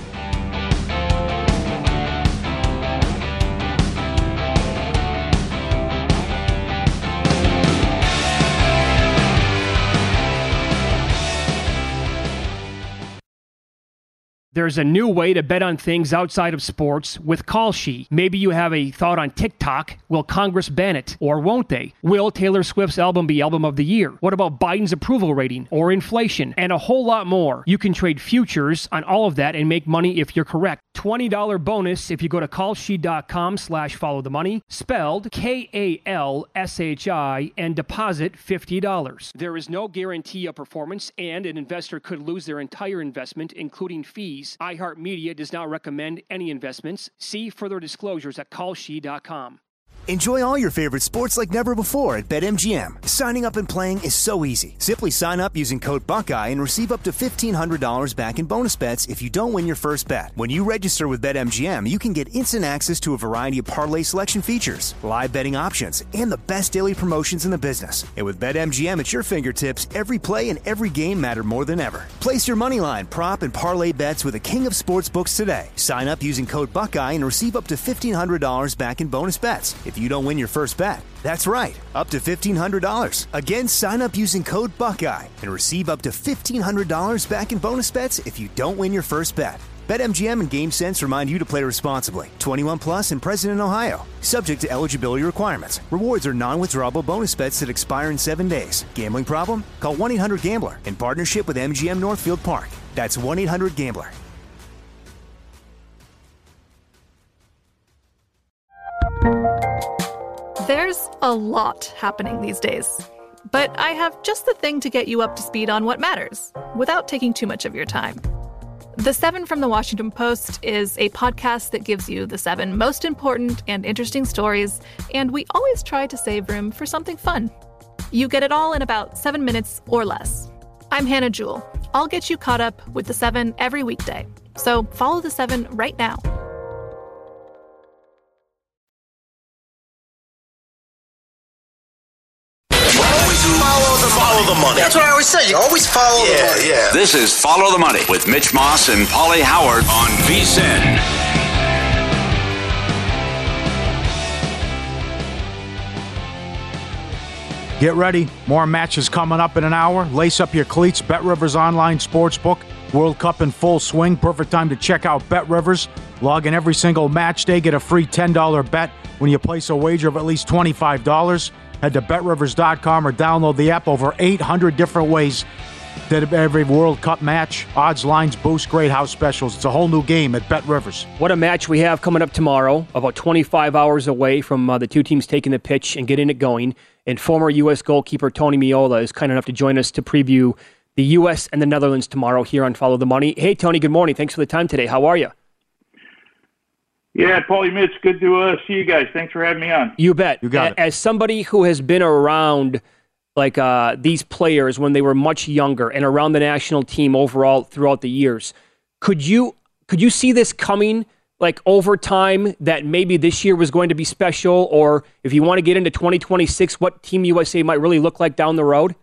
There's a new way to bet on things outside of sports with Kalshi. Maybe you have a thought on TikTok. Will Congress ban it? Or won't they? Will Taylor Swift's album be Album of the Year? What about Biden's approval rating or inflation? And a whole lot more. You can trade futures on all of that and make money if you're correct. $20 bonus if you go to kalshi.com/followthemoney, spelled KALSHI, and deposit $50. There is no guarantee of performance, and an investor could lose their entire investment, including fees. iHeartMedia does not recommend any investments. See further disclosures at kalshi.com. Enjoy all your favorite sports like never before at BetMGM. Signing up and playing is so easy. Simply sign up using code Buckeye and receive up to $1,500 back in bonus bets if you don't win your first bet. When you register with BetMGM, you can get instant access to a variety of parlay selection features, live betting options, and the best daily promotions in the business. And with BetMGM at your fingertips, every play and every game matter more than ever. Place your moneyline, prop, and parlay bets with the king of sportsbooks today. Sign up using code Buckeye and receive up to $1,500 back in bonus bets if you don't win your first bet. That's right, up to $1,500. Again, sign up using code Buckeye and receive up to $1,500 back in bonus bets if you don't win your first bet. BetMGM and GameSense remind you to play responsibly. 21 plus and present in Ohio. Subject to eligibility requirements. Rewards are non-withdrawable bonus bets that expire in 7 days. Gambling problem? Call 1-800-GAMBLER in partnership with MGM Northfield Park. That's 1-800-GAMBLER. There's a lot happening these days, but I have just the thing to get you up to speed on what matters without taking too much of your time. The 7 from the Washington Post is a podcast that gives you the 7 most important and interesting stories, and we always try to save room for something fun. You get it all in about 7 minutes or less. I'm Hannah Jewell. I'll get you caught up with the 7 every weekday. So follow the 7 right now. Follow the money. That's what I always say. You always follow the money. Yeah. This is Follow the Money with Mitch Moss and Pauly Howard on VSiN. Get ready. More matches coming up in an hour. Lace up your cleats. BetRivers Online Sportsbook. World Cup in full swing. Perfect time to check out BetRivers. Log in every single match day. Get a free $10 bet when you place a wager of at least $25. Head to BetRivers.com or download the app. Over 800 different ways that every World Cup match, odds, lines, boost, great house specials. It's a whole new game at BetRivers. What a match we have coming up tomorrow, about 25 hours away from the two teams taking the pitch and getting it going. And former U.S. goalkeeper Tony Meola is kind enough to join us to preview the U.S. and the Netherlands tomorrow here on Follow the Money. Hey, Tony, good morning. Thanks for the time today. How are you? Yeah, Paulie, Mitch, good to see you guys. Thanks for having me on. You bet. You got it. As somebody who has been around like these players when they were much younger and around the national team overall throughout the years, could you see this coming like over time that maybe this year was going to be special, or if you want to get into 2026, what Team USA might really look like down the road?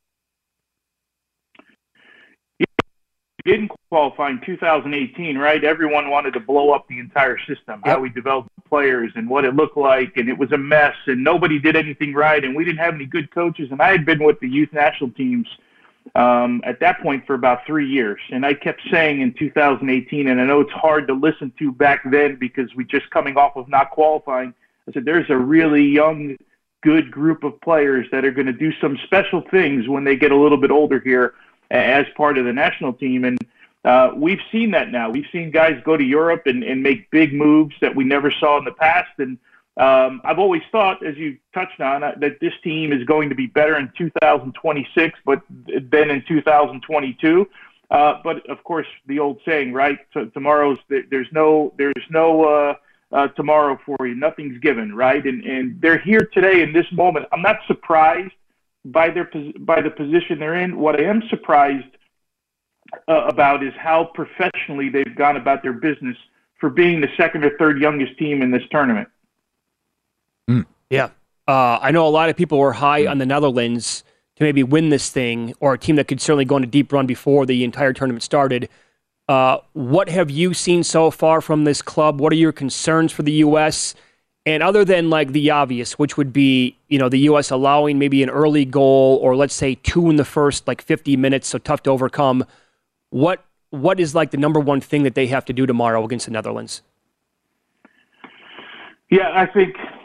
Didn't qualify in 2018, right? Everyone wanted to blow up the entire system, how we developed players and what it looked like, and it was a mess, and nobody did anything right, and we didn't have any good coaches. And I had been with the youth national teams at that point for about 3 years, and I kept saying in 2018, and I know it's hard to listen to back then because we just coming off of not qualifying, I said there's a really young, good group of players that are going to do some special things when they get a little bit older here as part of the national team. And we've seen that now. We've seen guys go to Europe and make big moves that we never saw in the past. And I've always thought, as you touched on, that this team is going to be better in 2026 than in 2022. But, of course, the old saying, right, there's no tomorrow for you. Nothing's given, right? And they're here today in this moment. I'm not surprised by the position they're in. What I am surprised about is how professionally they've gone about their business for being the second or third youngest team in this tournament. Yeah. I know a lot of people were high on the Netherlands to maybe win this thing, or a team that could certainly go on a deep run before the entire tournament started. What have you seen so far from this club? What are your concerns for the U.S.? And other than like the obvious, which would be, the U.S. allowing maybe an early goal, or let's say 2 in the first 50 minutes, so tough to overcome, what is like the number one thing that they have to do tomorrow against the Netherlands? Yeah, I think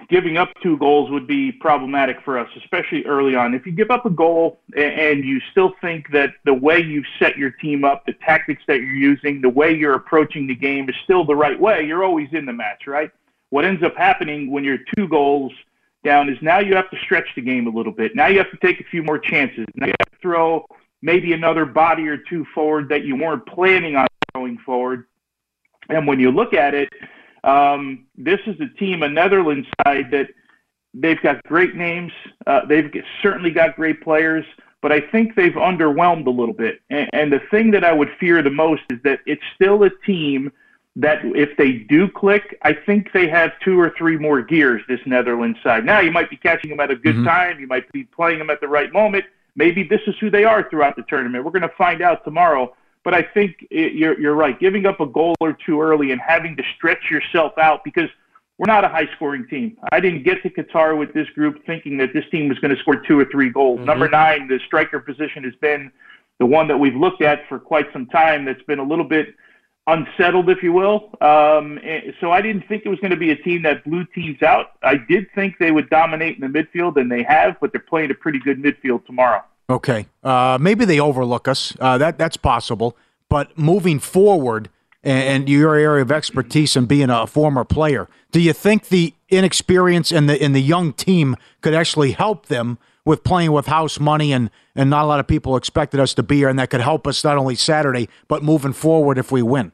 giving up 2 goals would be problematic for us, especially early on. If you give up a goal and you still think that the way you've set your team up, the tactics that you're using, the way you're approaching the game is still the right way, you're always in the match, right? What ends up happening when you're 2 goals down is now you have to stretch the game a little bit. Now you have to take a few more chances. Now you have to throw maybe another body or 2 forward that you weren't planning on throwing forward. And when you look at it, this is a team, a Netherlands side, that they've got great names. They've certainly got great players, but I think they've underwhelmed a little bit. And the thing that I would fear the most is that it's still a team that if they do click, I think they have 2 or 3 more gears, this Netherlands side. Now, you might be catching them at a good time. You might be playing them at the right moment. Maybe this is who they are throughout the tournament. We're going to find out tomorrow. But I think you're right. Giving up a goal or 2 early and having to stretch yourself out, because we're not a high-scoring team. I didn't get to Qatar with this group thinking that this team was going to score 2 or 3 goals. Number 9, the striker position, has been the one that we've looked at for quite some time that's been a little bit unsettled, if you will. So I didn't think it was going to be a team that blew teams out. I did think they would dominate in the midfield, and they have, but they're playing a pretty good midfield tomorrow. Okay. Maybe they overlook us. That's possible. But moving forward, and your area of expertise and being a former player, do you think the inexperience in the young team could actually help them with playing with house money and not a lot of people expected us to be here, and that could help us not only Saturday, but moving forward if we win?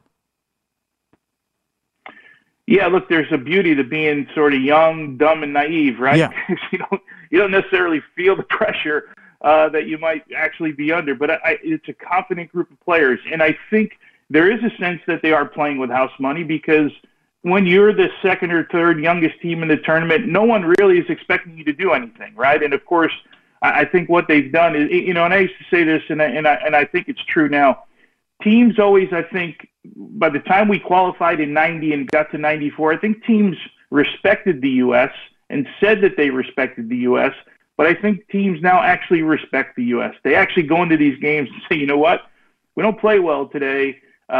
Yeah, look, there's a beauty to being sort of young, dumb, and naive, right? Yeah. You don't necessarily feel the pressure that you might actually be under. But it's a confident group of players. And I think there is a sense that they are playing with house money, because when you're the second or third youngest team in the tournament, no one really is expecting you to do anything, right? And, of course, I think what they've done is, and I used to say this, and I think it's true now, teams always, I think, by the time we qualified in 90 and got to 94, I think teams respected the U.S. and said that they respected the U.S., but I think teams now actually respect the U.S. They actually go into these games and say, you know what, we don't play well today.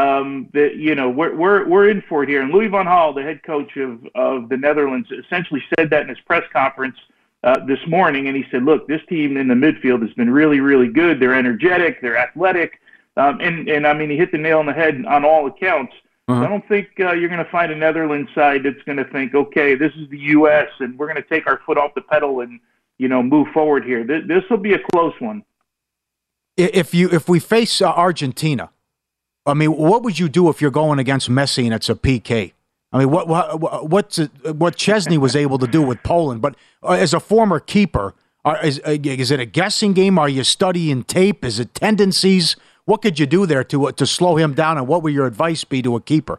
We're in for it here. And Louis van Gaal, the head coach of the Netherlands, essentially said that in his press conference this morning. And he said, look, this team in the midfield has been really, really good. They're energetic. They're athletic. And I mean, he hit the nail on the head on all accounts. Uh-huh. I don't think you're going to find a Netherlands side that's going to think, okay, this is the U.S. and we're going to take our foot off the pedal and, move forward here. This will be a close one. If we face Argentina, I mean, what would you do if you're going against Messi and it's a PK? I mean, what Chesney was able to do with Poland, but as a former keeper, is it a guessing game? Are you studying tape? Is it tendencies? What could you do there to slow him down, and what would your advice be to a keeper?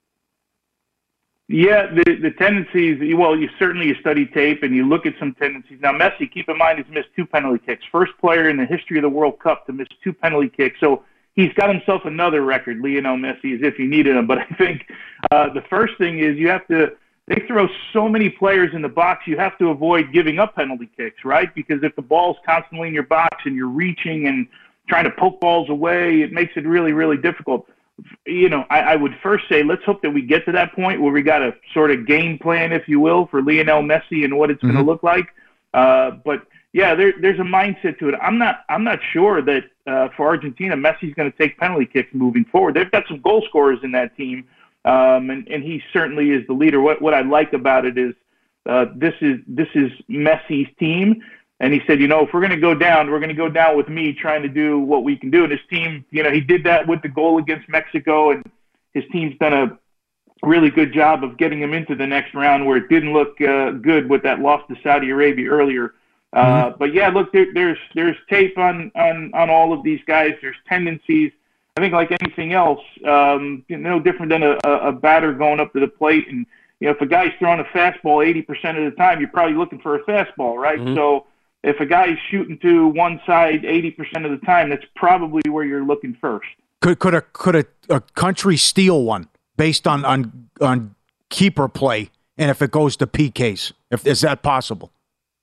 Yeah, the tendencies, well, you study tape and you look at some tendencies. Now, Messi, keep in mind, has missed 2 penalty kicks. First player in the history of the World Cup to miss 2 penalty kicks. So he's got himself another record, Lionel Messi, as if you needed him. But I think the first thing is they throw so many players in the box, you have to avoid giving up penalty kicks, right? Because if the ball's constantly in your box and you're reaching and trying to poke balls away, it makes it really, really difficult. I would first say let's hope that we get to that point where we got a sort of game plan, if you will, for Lionel Messi and what it's going to look like. But yeah, there's a mindset to it. I'm not sure that for Argentina, Messi's going to take penalty kicks moving forward. They've got some goal scorers in that team, and he certainly is the leader. What I like about it is this is Messi's team. And he said, if we're going to go down, we're going to go down with me trying to do what we can do. And his team, he did that with the goal against Mexico, and his team's done a really good job of getting him into the next round where it didn't look good with that loss to Saudi Arabia earlier. But yeah, look, there's tape on all of these guys. There's tendencies. I think like anything else, no different than a batter going up to the plate. And, if a guy's throwing a fastball 80% of the time, you're probably looking for a fastball, right? Mm-hmm. So if a guy's shooting to one side 80% of the time, that's probably where you're looking first. Could a country steal one based on keeper play, and if it goes to PKs? Is that possible?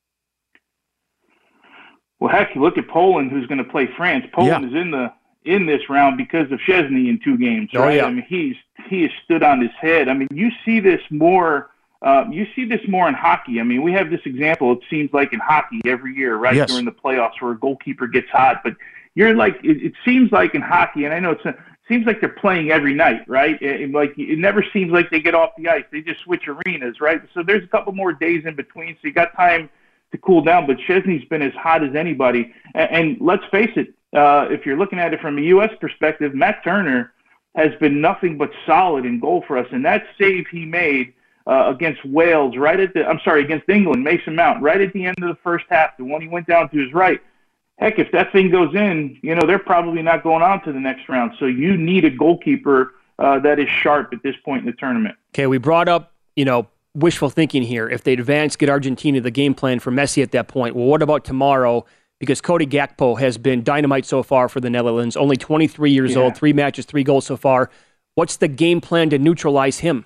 Well, heck, you look at Poland, who's going to play France. Poland is in this round because of Szczesny in 2 games, right? Oh, yeah. I mean, he has stood on his head. I mean, you see this more You see this more in hockey. I mean, we have this example, it seems like in hockey every year, right, yes. during the playoffs where a goalkeeper gets hot. But you're like, it seems like in hockey, and I know it seems like they're playing every night, right? It never seems like they get off the ice. They just switch arenas, right? So there's a couple more days in between, so you got time to cool down. But Szczesny's been as hot as anybody. And let's face it, if you're looking at it from a U.S. perspective, Matt Turner has been nothing but solid in goal for us. And that save he made against Wales, against England, Mason Mount, right at the end of the first half, the one he went down to his right. Heck, if that thing goes in, they're probably not going on to the next round. So you need a goalkeeper that is sharp at this point in the tournament. Okay, we brought up, wishful thinking here. If they'd advance, get Argentina the game plan for Messi at that point. Well, what about tomorrow? Because Cody Gakpo has been dynamite so far for the Netherlands. Only 23 years old, 3 matches, 3 goals so far. What's the game plan to neutralize him?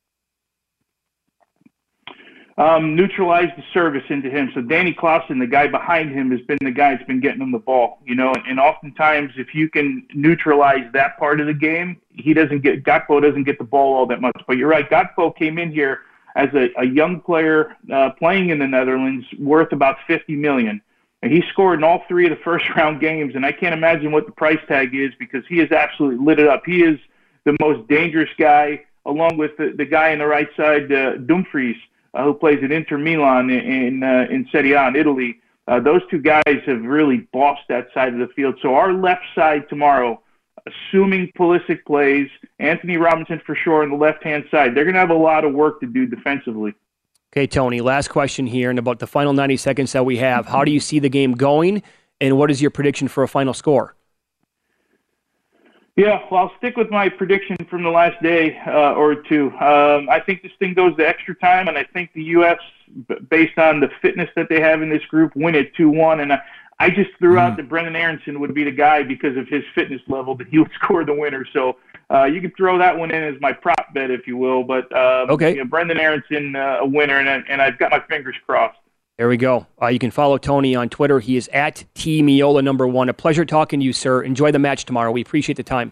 Neutralize the service into him. So Danny Clausen, the guy behind him, has been the guy that's been getting him the ball. And oftentimes if you can neutralize that part of the game, Gakpo doesn't get the ball all that much. But you're right, Gakpo came in here as a young player playing in the Netherlands, worth about $50 million. And he scored in all 3 of the first-round games, and I can't imagine what the price tag is because he has absolutely lit it up. He is the most dangerous guy, along with the guy on the right side, Dumfries, who plays at Inter Milan in Serie A in Italy. Those 2 guys have really bossed that side of the field. So our left side tomorrow, assuming Pulisic plays, Anthony Robinson for sure on the left-hand side, they're going to have a lot of work to do defensively. Okay, Tony, last question here, and about the final 90 seconds that we have. How do you see the game going, and what is your prediction for a final score? Yeah, well, I'll stick with my prediction from the last day or 2. I think this thing goes to extra time, and I think the U.S., based on the fitness that they have in this group, win it 2-1. And I just threw out that Brendan Aronson would be the guy because of his fitness level that he would score the winner. So you can throw that one in as my prop bet, if you will. But Brendan Aronson, a winner, and I've got my fingers crossed. There we go. You can follow Tony on Twitter. He is at @TMiola1. A pleasure talking to you, sir. Enjoy the match tomorrow. We appreciate the time.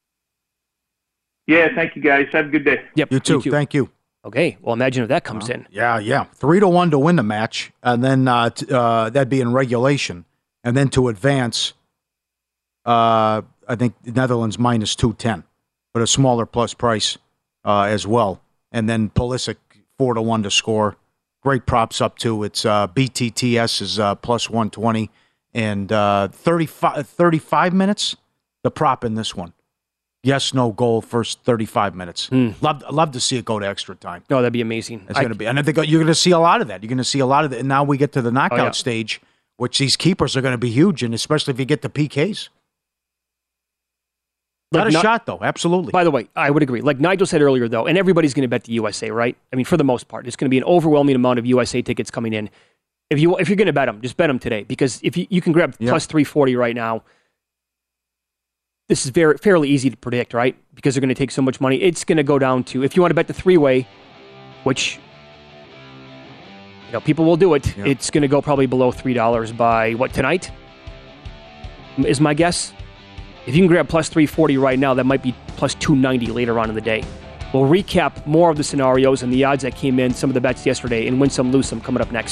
Yeah, thank you, guys. Have a good day. Yep, you too. Thank you. Okay, well, imagine if that comes in. Yeah. 3-1 to win the match, and then that'd be in regulation. And then to advance, I think the Netherlands minus 210, but a smaller plus price as well. And then Pulisic 4-1 to score. Great props up to it's BTTS is plus 120 and 35 minutes. The prop in this one, yes, no goal first 35 minutes. Love to see it go to extra time. No, that'd be amazing. It's going to be, and I think you're going to see a lot of that. You're going to see a lot of that. And now we get to the knockout stage, which these keepers are going to be huge, and especially if you get the PKs. Not a shot, though. Absolutely. By the way, I would agree. Like Nigel said earlier, though, and everybody's going to bet the USA, right? I mean, for the most part, it's going to be an overwhelming amount of USA tickets coming in. If you're going to bet them, just bet them today, because if you can grab plus 340 right now, this is fairly easy to predict, right? Because they're going to take so much money. It's going to go down to, if you want to bet the 3-way, which people will do it, it's going to go probably below $3 by tonight? Is my guess. If you can grab plus 340 right now, that might be plus 290 later on in the day. We'll recap more of the scenarios and the odds that came in, some of the bets yesterday, and win some, lose some coming up next.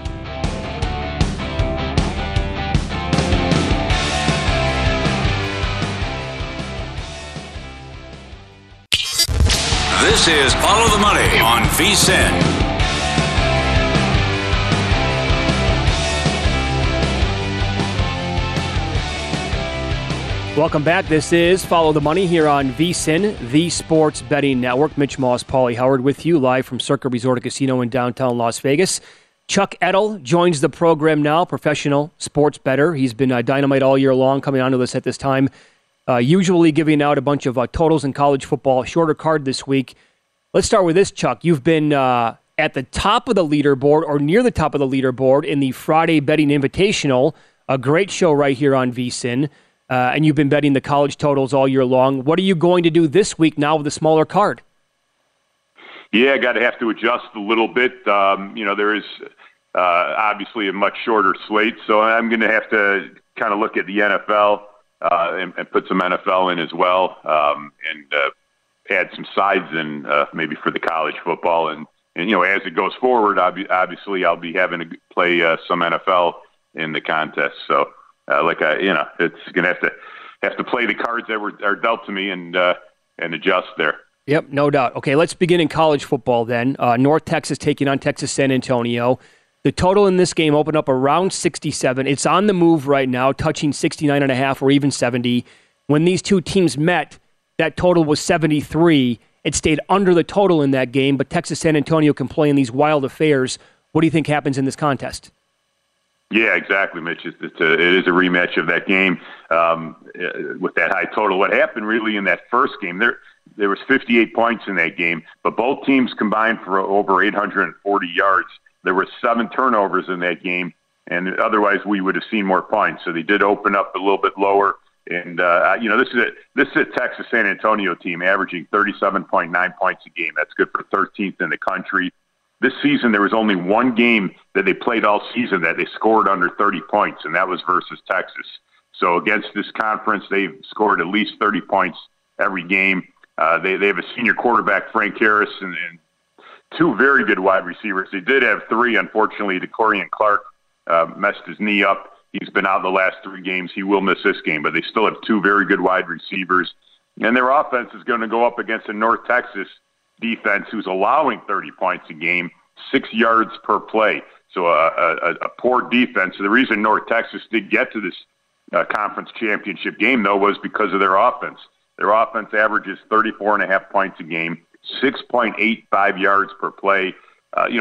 This is Follow the Money on VSiN. Welcome back. This is Follow the Money here on VSiN, the Sports Betting Network. Mitch Moss, Paulie Howard with you live from Circa Resort and Casino in downtown Las Vegas. Chuck Edel joins the program now, professional sports bettor. He's been dynamite all year long, coming onto this at this time, usually giving out a bunch of totals in college football. Shorter card this week. Let's start with this, Chuck. You've been at the top of the leaderboard or near the top of the leaderboard in the Friday Betting Invitational, a great show right here on VSiN. And you've been betting the college totals all year long. What are you going to do this week now with a smaller card? Yeah, got to have to adjust a little bit. There is obviously a much shorter slate, so I'm going to have to kind of look at the NFL and put some NFL in as well, and add some sides in maybe for the college football. And And, as it goes forward, obviously I'll be having to play some NFL in the contest. So, it's going to have to play the cards that are dealt to me and adjust there. Yep, no doubt. Okay, let's begin in college football then. North Texas taking on Texas San Antonio. The total in this game opened up around 67. It's on the move right now, touching 69.5 or even 70. When these two teams met, that total was 73. It stayed under the total in that game, but Texas San Antonio can play in these wild affairs. What do you think happens in this contest? Yeah, exactly, Mitch. It is a rematch of that game with that high total. What happened really in that first game, there was 58 points in that game, but both teams combined for over 840 yards. There were 7 turnovers in that game, and otherwise we would have seen more points. So they did open up a little bit lower. And, this is a Texas San Antonio team averaging 37.9 points a game. That's good for 13th in the country. This season, there was only one game that they played all season that they scored under 30 points, and that was versus Texas. So against this conference, they've scored at least 30 points every game. They have a senior quarterback, Frank Harris, and 2 very good wide receivers. They did have 3, unfortunately. DeCorian Clark messed his knee up. He's been out the last 3 games. He will miss this game, but they still have 2 very good wide receivers. And their offense is going to go up against a North Texas defense who's allowing 30 points a game, 6 yards per play. So a poor defense. So the reason North Texas did get to this conference championship game, though, was because of their offense. Their offense averages 34.5 points a game, 6.85 yards per play. If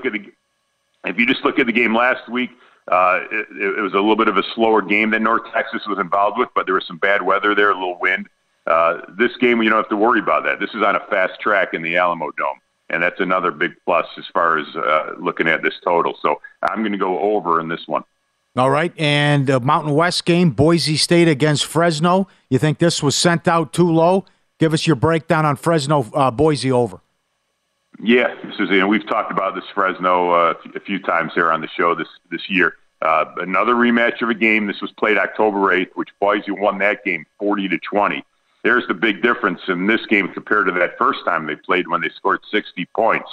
you just look at the game last week, it was a little bit of a slower game that North Texas was involved with, but there was some bad weather there, a little wind. This game, you don't have to worry about that. This is on a fast track in the Alamo Dome, and that's another big plus as far as looking at this total. So I'm going to go over in this one. All right, and the Mountain West game, Boise State against Fresno. You think this was sent out too low? Give us your breakdown on Fresno, Boise over. Yeah, we've talked about this Fresno a few times here on the show this year. Another rematch of a game. This was played October 8th, which Boise won that game 40-20. There's the big difference in this game compared to that first time they played when they scored 60 points.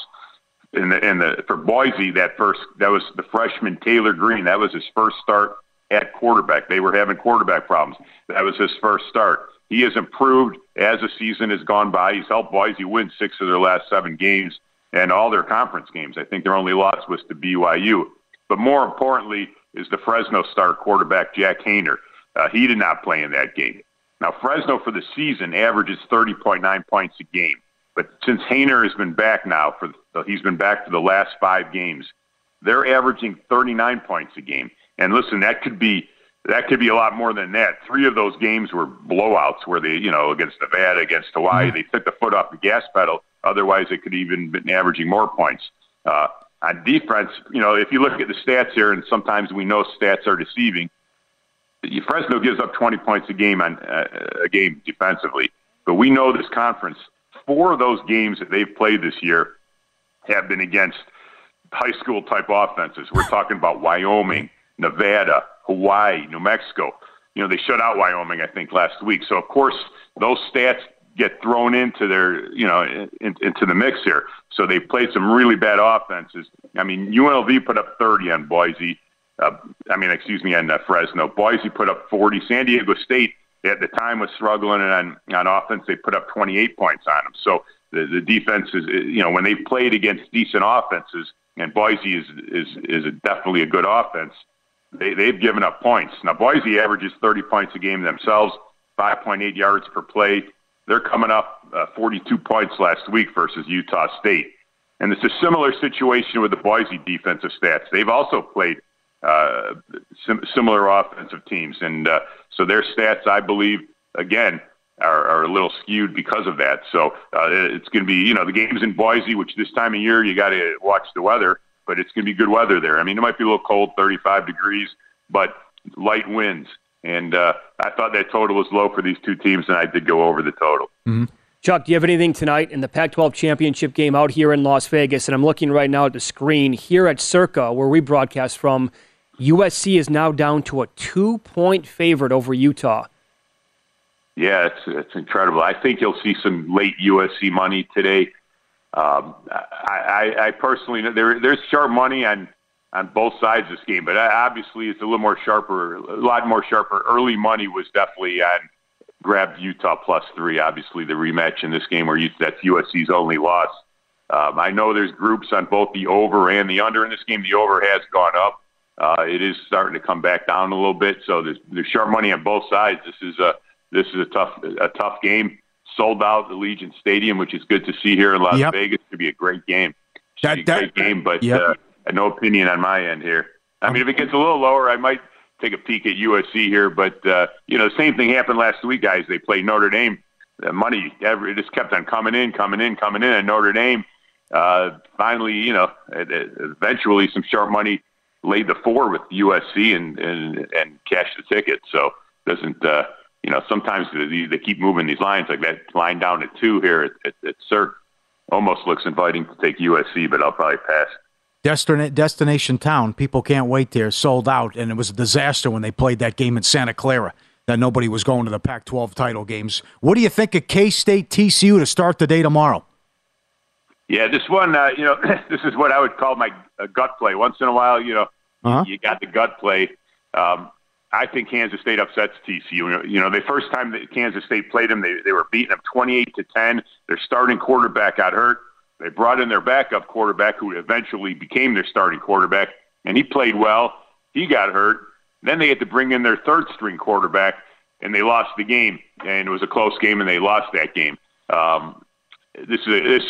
For Boise, that was the freshman Taylor Green. That was his first start at quarterback. They were having quarterback problems. That was his first start. He has improved as the season has gone by. He's helped Boise win 6 of their last 7 games and all their conference games. I think their only loss was to BYU. But more importantly is the Fresno star quarterback, Jack Haener. He did not play in that game. Now, Fresno for the season averages 30.9 points a game. But since Haener has been back now, he's been back for the last 5 games, they're averaging 39 points a game. And listen, that could be a lot more than that. 3 of those games were blowouts where they, against Nevada, against Hawaii, they took the foot off the gas pedal. Otherwise, they could even been averaging more points. On defense, if you look at the stats here, and sometimes we know stats are deceiving, Fresno gives up 20 points a game defensively. But we know this conference, 4 of those games that they've played this year have been against high school type offenses. We're talking about Wyoming, Nevada, Hawaii, New Mexico. They shut out Wyoming, I think, last week. So, of course, those stats get thrown into their, into the mix here. So they played some really bad offenses. I mean, UNLV put up 30 on Boise. On Fresno. Boise put up 40. San Diego State at the time was struggling, and on offense they put up 28 points on them. So the defense is, when they played against decent offenses, and Boise is definitely a good offense, they've given up points. Now Boise averages 30 points a game themselves, 5.8 yards per play. They're coming up 42 points last week versus Utah State. And it's a similar situation with the Boise defensive stats. They've also played similar offensive teams. And so their stats, I believe, again, are a little skewed because of that. So it's going to be, the game's in Boise, which this time of year you got to watch the weather, but it's going to be good weather there. I mean, it might be a little cold, 35 degrees, but light winds. And I thought that total was low for these two teams, and I did go over the total. Mm-hmm. Chuck, do you have anything tonight in the Pac-12 championship game out here in Las Vegas? And I'm looking right now at the screen here at Circa, where we broadcast from. USC is now down to a 2-point favorite over Utah. Yeah, it's incredible. I think you'll see some late USC money today. I personally, there's sharp money on both sides of this game, but obviously it's a lot more sharper. Early money was definitely on grab Utah +3. Obviously, the rematch in this game where that's USC's only loss. I know there's groups on both the over and the under in this game. The over has gone up. It is starting to come back down a little bit. So there's sharp money on both sides. This is a tough game. Sold out at the Legion Stadium, which is good to see here in Las Vegas. Should be a great game. Great game, but no opinion on my end here. I mean, if it gets a little lower, I might take a peek at USC here. But the same thing happened last week, guys. They played Notre Dame. The money it just kept on coming in, and Notre Dame finally, eventually some sharp money laid the 4 with USC and cashed the ticket. So doesn't. Sometimes they keep moving these lines like that line down to 2 here at Cirque. Almost looks inviting to take USC, but I'll probably pass. Destination town. People can't wait there. Sold out, and it was a disaster when they played that game in Santa Clara that nobody was going to the Pac-12 title games. What do you think of K-State TCU to start the day tomorrow? Yeah, this one, this is what I would call my gut play. Once in a while, you got the gut play. I think Kansas State upsets TCU. The first time that Kansas State played them, they were beating them 28-10. Their starting quarterback got hurt. They brought in their backup quarterback, who eventually became their starting quarterback, and he played well. He got hurt. Then they had to bring in their third-string quarterback, and they lost the game. And it was a close game, and they lost that game. There's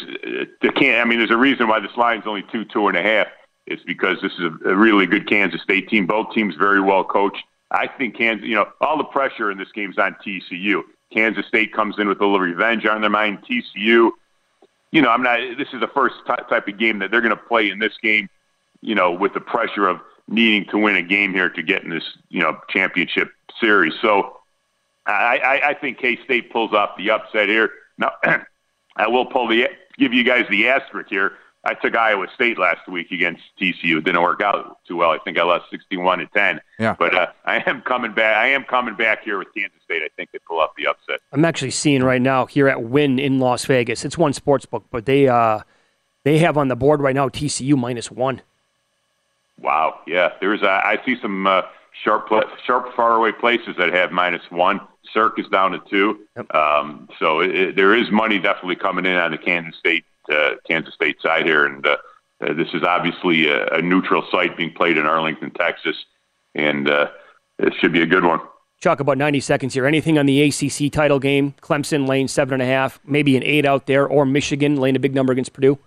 a reason why this line's only 2.5. It's because this is a really good Kansas State team. Both teams very well coached. I think Kansas, all the pressure in this game is on TCU. Kansas State comes in with a little revenge on their mind. TCU, this is the first type of game that they're going to play in this game, with the pressure of needing to win a game here to get in this, championship series. So I think K-State pulls off the upset here. Now, I will give you guys the asterisk here. I took Iowa State last week against TCU. It didn't work out too well. I think I lost 61-10. Yeah. But I am coming back here with Kansas State. I think they pull off the upset. I'm actually seeing right now here at Wynn in Las Vegas. It's one sportsbook, but they have on the board right now TCU -1. Wow. Yeah. I see some sharp faraway places that have -1. Cirque is down to 2. Yep. So there is money definitely coming in on the Kansas State side here, and this is obviously a neutral site being played in Arlington, Texas, and it should be a good one. Chuck, about 90 seconds here. Anything on the ACC title game? Clemson laying 7.5, maybe an 8 out there, or Michigan laying a big number against Purdue?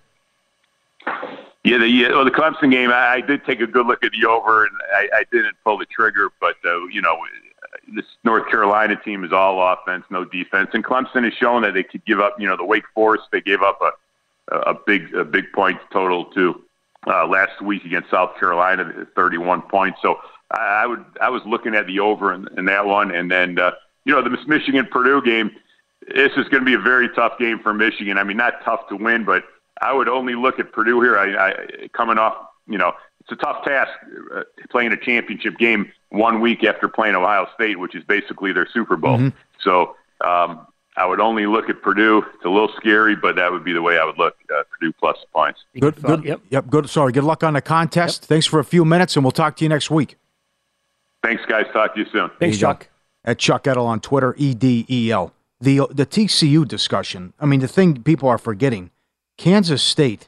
Yeah, the Clemson game, I did take a good look at the over, and I didn't pull the trigger, but this North Carolina team is all offense, no defense, and Clemson has shown that they could give up. The Wake Forest, they gave up a big point total to last week against South Carolina, 31 points. So I was looking at the over in that one, and then the Michigan Purdue game. This is going to be a very tough game for Michigan. I mean, not tough to win, but I would only look at Purdue here. I coming off, it's a tough task playing a championship game 1 week after playing Ohio State, which is basically their Super Bowl. Mm-hmm. So I would only look at Purdue. It's a little scary, but that would be the way I would look at Purdue plus points. Good. Yep. Good. Sorry. Good luck on the contest. Yep. Thanks for a few minutes, and we'll talk to you next week. Thanks, guys. Talk to you soon. Thanks, Chuck. At Chuck Edel on Twitter, EDEL. The TCU discussion. I mean, the thing people are forgetting, Kansas State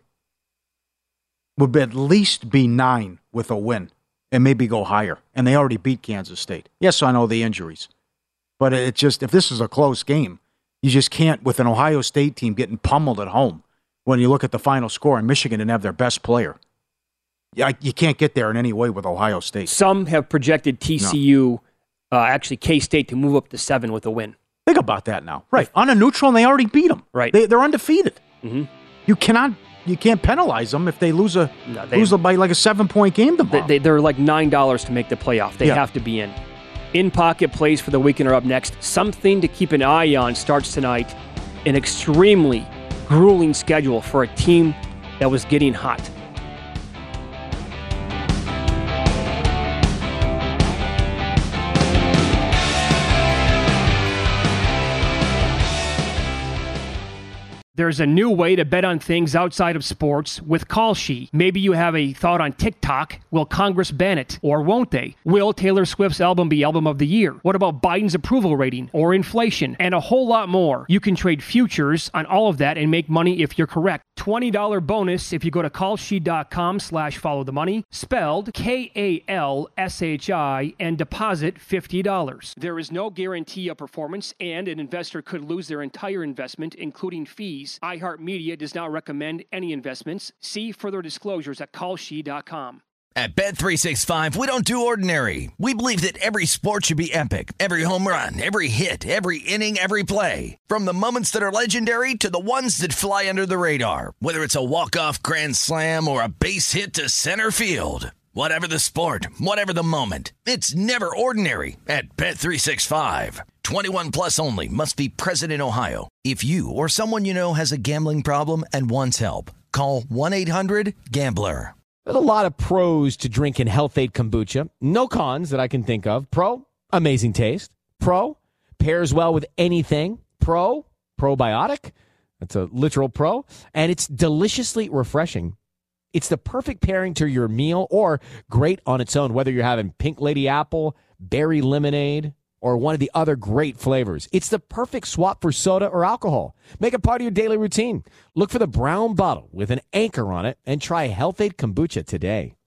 would at least be 9 with a win and maybe go higher. And they already beat Kansas State. Yes, I know the injuries. But it just, if this is a close game, you just can't, with an Ohio State team getting pummeled at home, when you look at the final score, and Michigan didn't have their best player. You can't get there in any way with Ohio State. Some have projected TCU, actually K-State, to move up to 7 with a win. Think about that now. Right. On a neutral, and they already beat them. Right. They're undefeated. Mm-hmm. You can't penalize them if they lose by like a 7-point game tomorrow. They're like $9 to make the playoff. They have to be in. In-pocket plays for the weekend are up next. Something to keep an eye on starts tonight. An extremely grueling schedule for a team that was getting hot. There's a new way to bet on things outside of sports with Kalshi. Maybe you have a thought on TikTok. Will Congress ban it? Or won't they? Will Taylor Swift's album be Album of the Year? What about Biden's approval rating or inflation? And a whole lot more. You can trade futures on all of that and make money if you're correct. $20 bonus if you go to kalshi.com/followthemoney, spelled KALSHI, and deposit $50. There is no guarantee of performance, and an investor could lose their entire investment, including fees. iHeartMedia does not recommend any investments. See further disclosures at kalshi.com. At Bet365, we don't do ordinary. We believe that every sport should be epic. Every home run, every hit, every inning, every play. From the moments that are legendary to the ones that fly under the radar. Whether it's a walk-off grand slam or a base hit to center field. Whatever the sport, whatever the moment, it's never ordinary at Bet365. 21 plus only. Must be present in Ohio. If you or someone you know has a gambling problem and wants help, call 1-800-GAMBLER. There's a lot of pros to drinking Health-Ade kombucha. No cons that I can think of. Pro, amazing taste. Pro, pairs well with anything. Pro, probiotic. That's a literal pro. And it's deliciously refreshing. It's the perfect pairing to your meal or great on its own, whether you're having Pink Lady Apple, Berry Lemonade, or one of the other great flavors. It's the perfect swap for soda or alcohol. Make it part of your daily routine. Look for the brown bottle with an anchor on it and try Health-Ade kombucha today.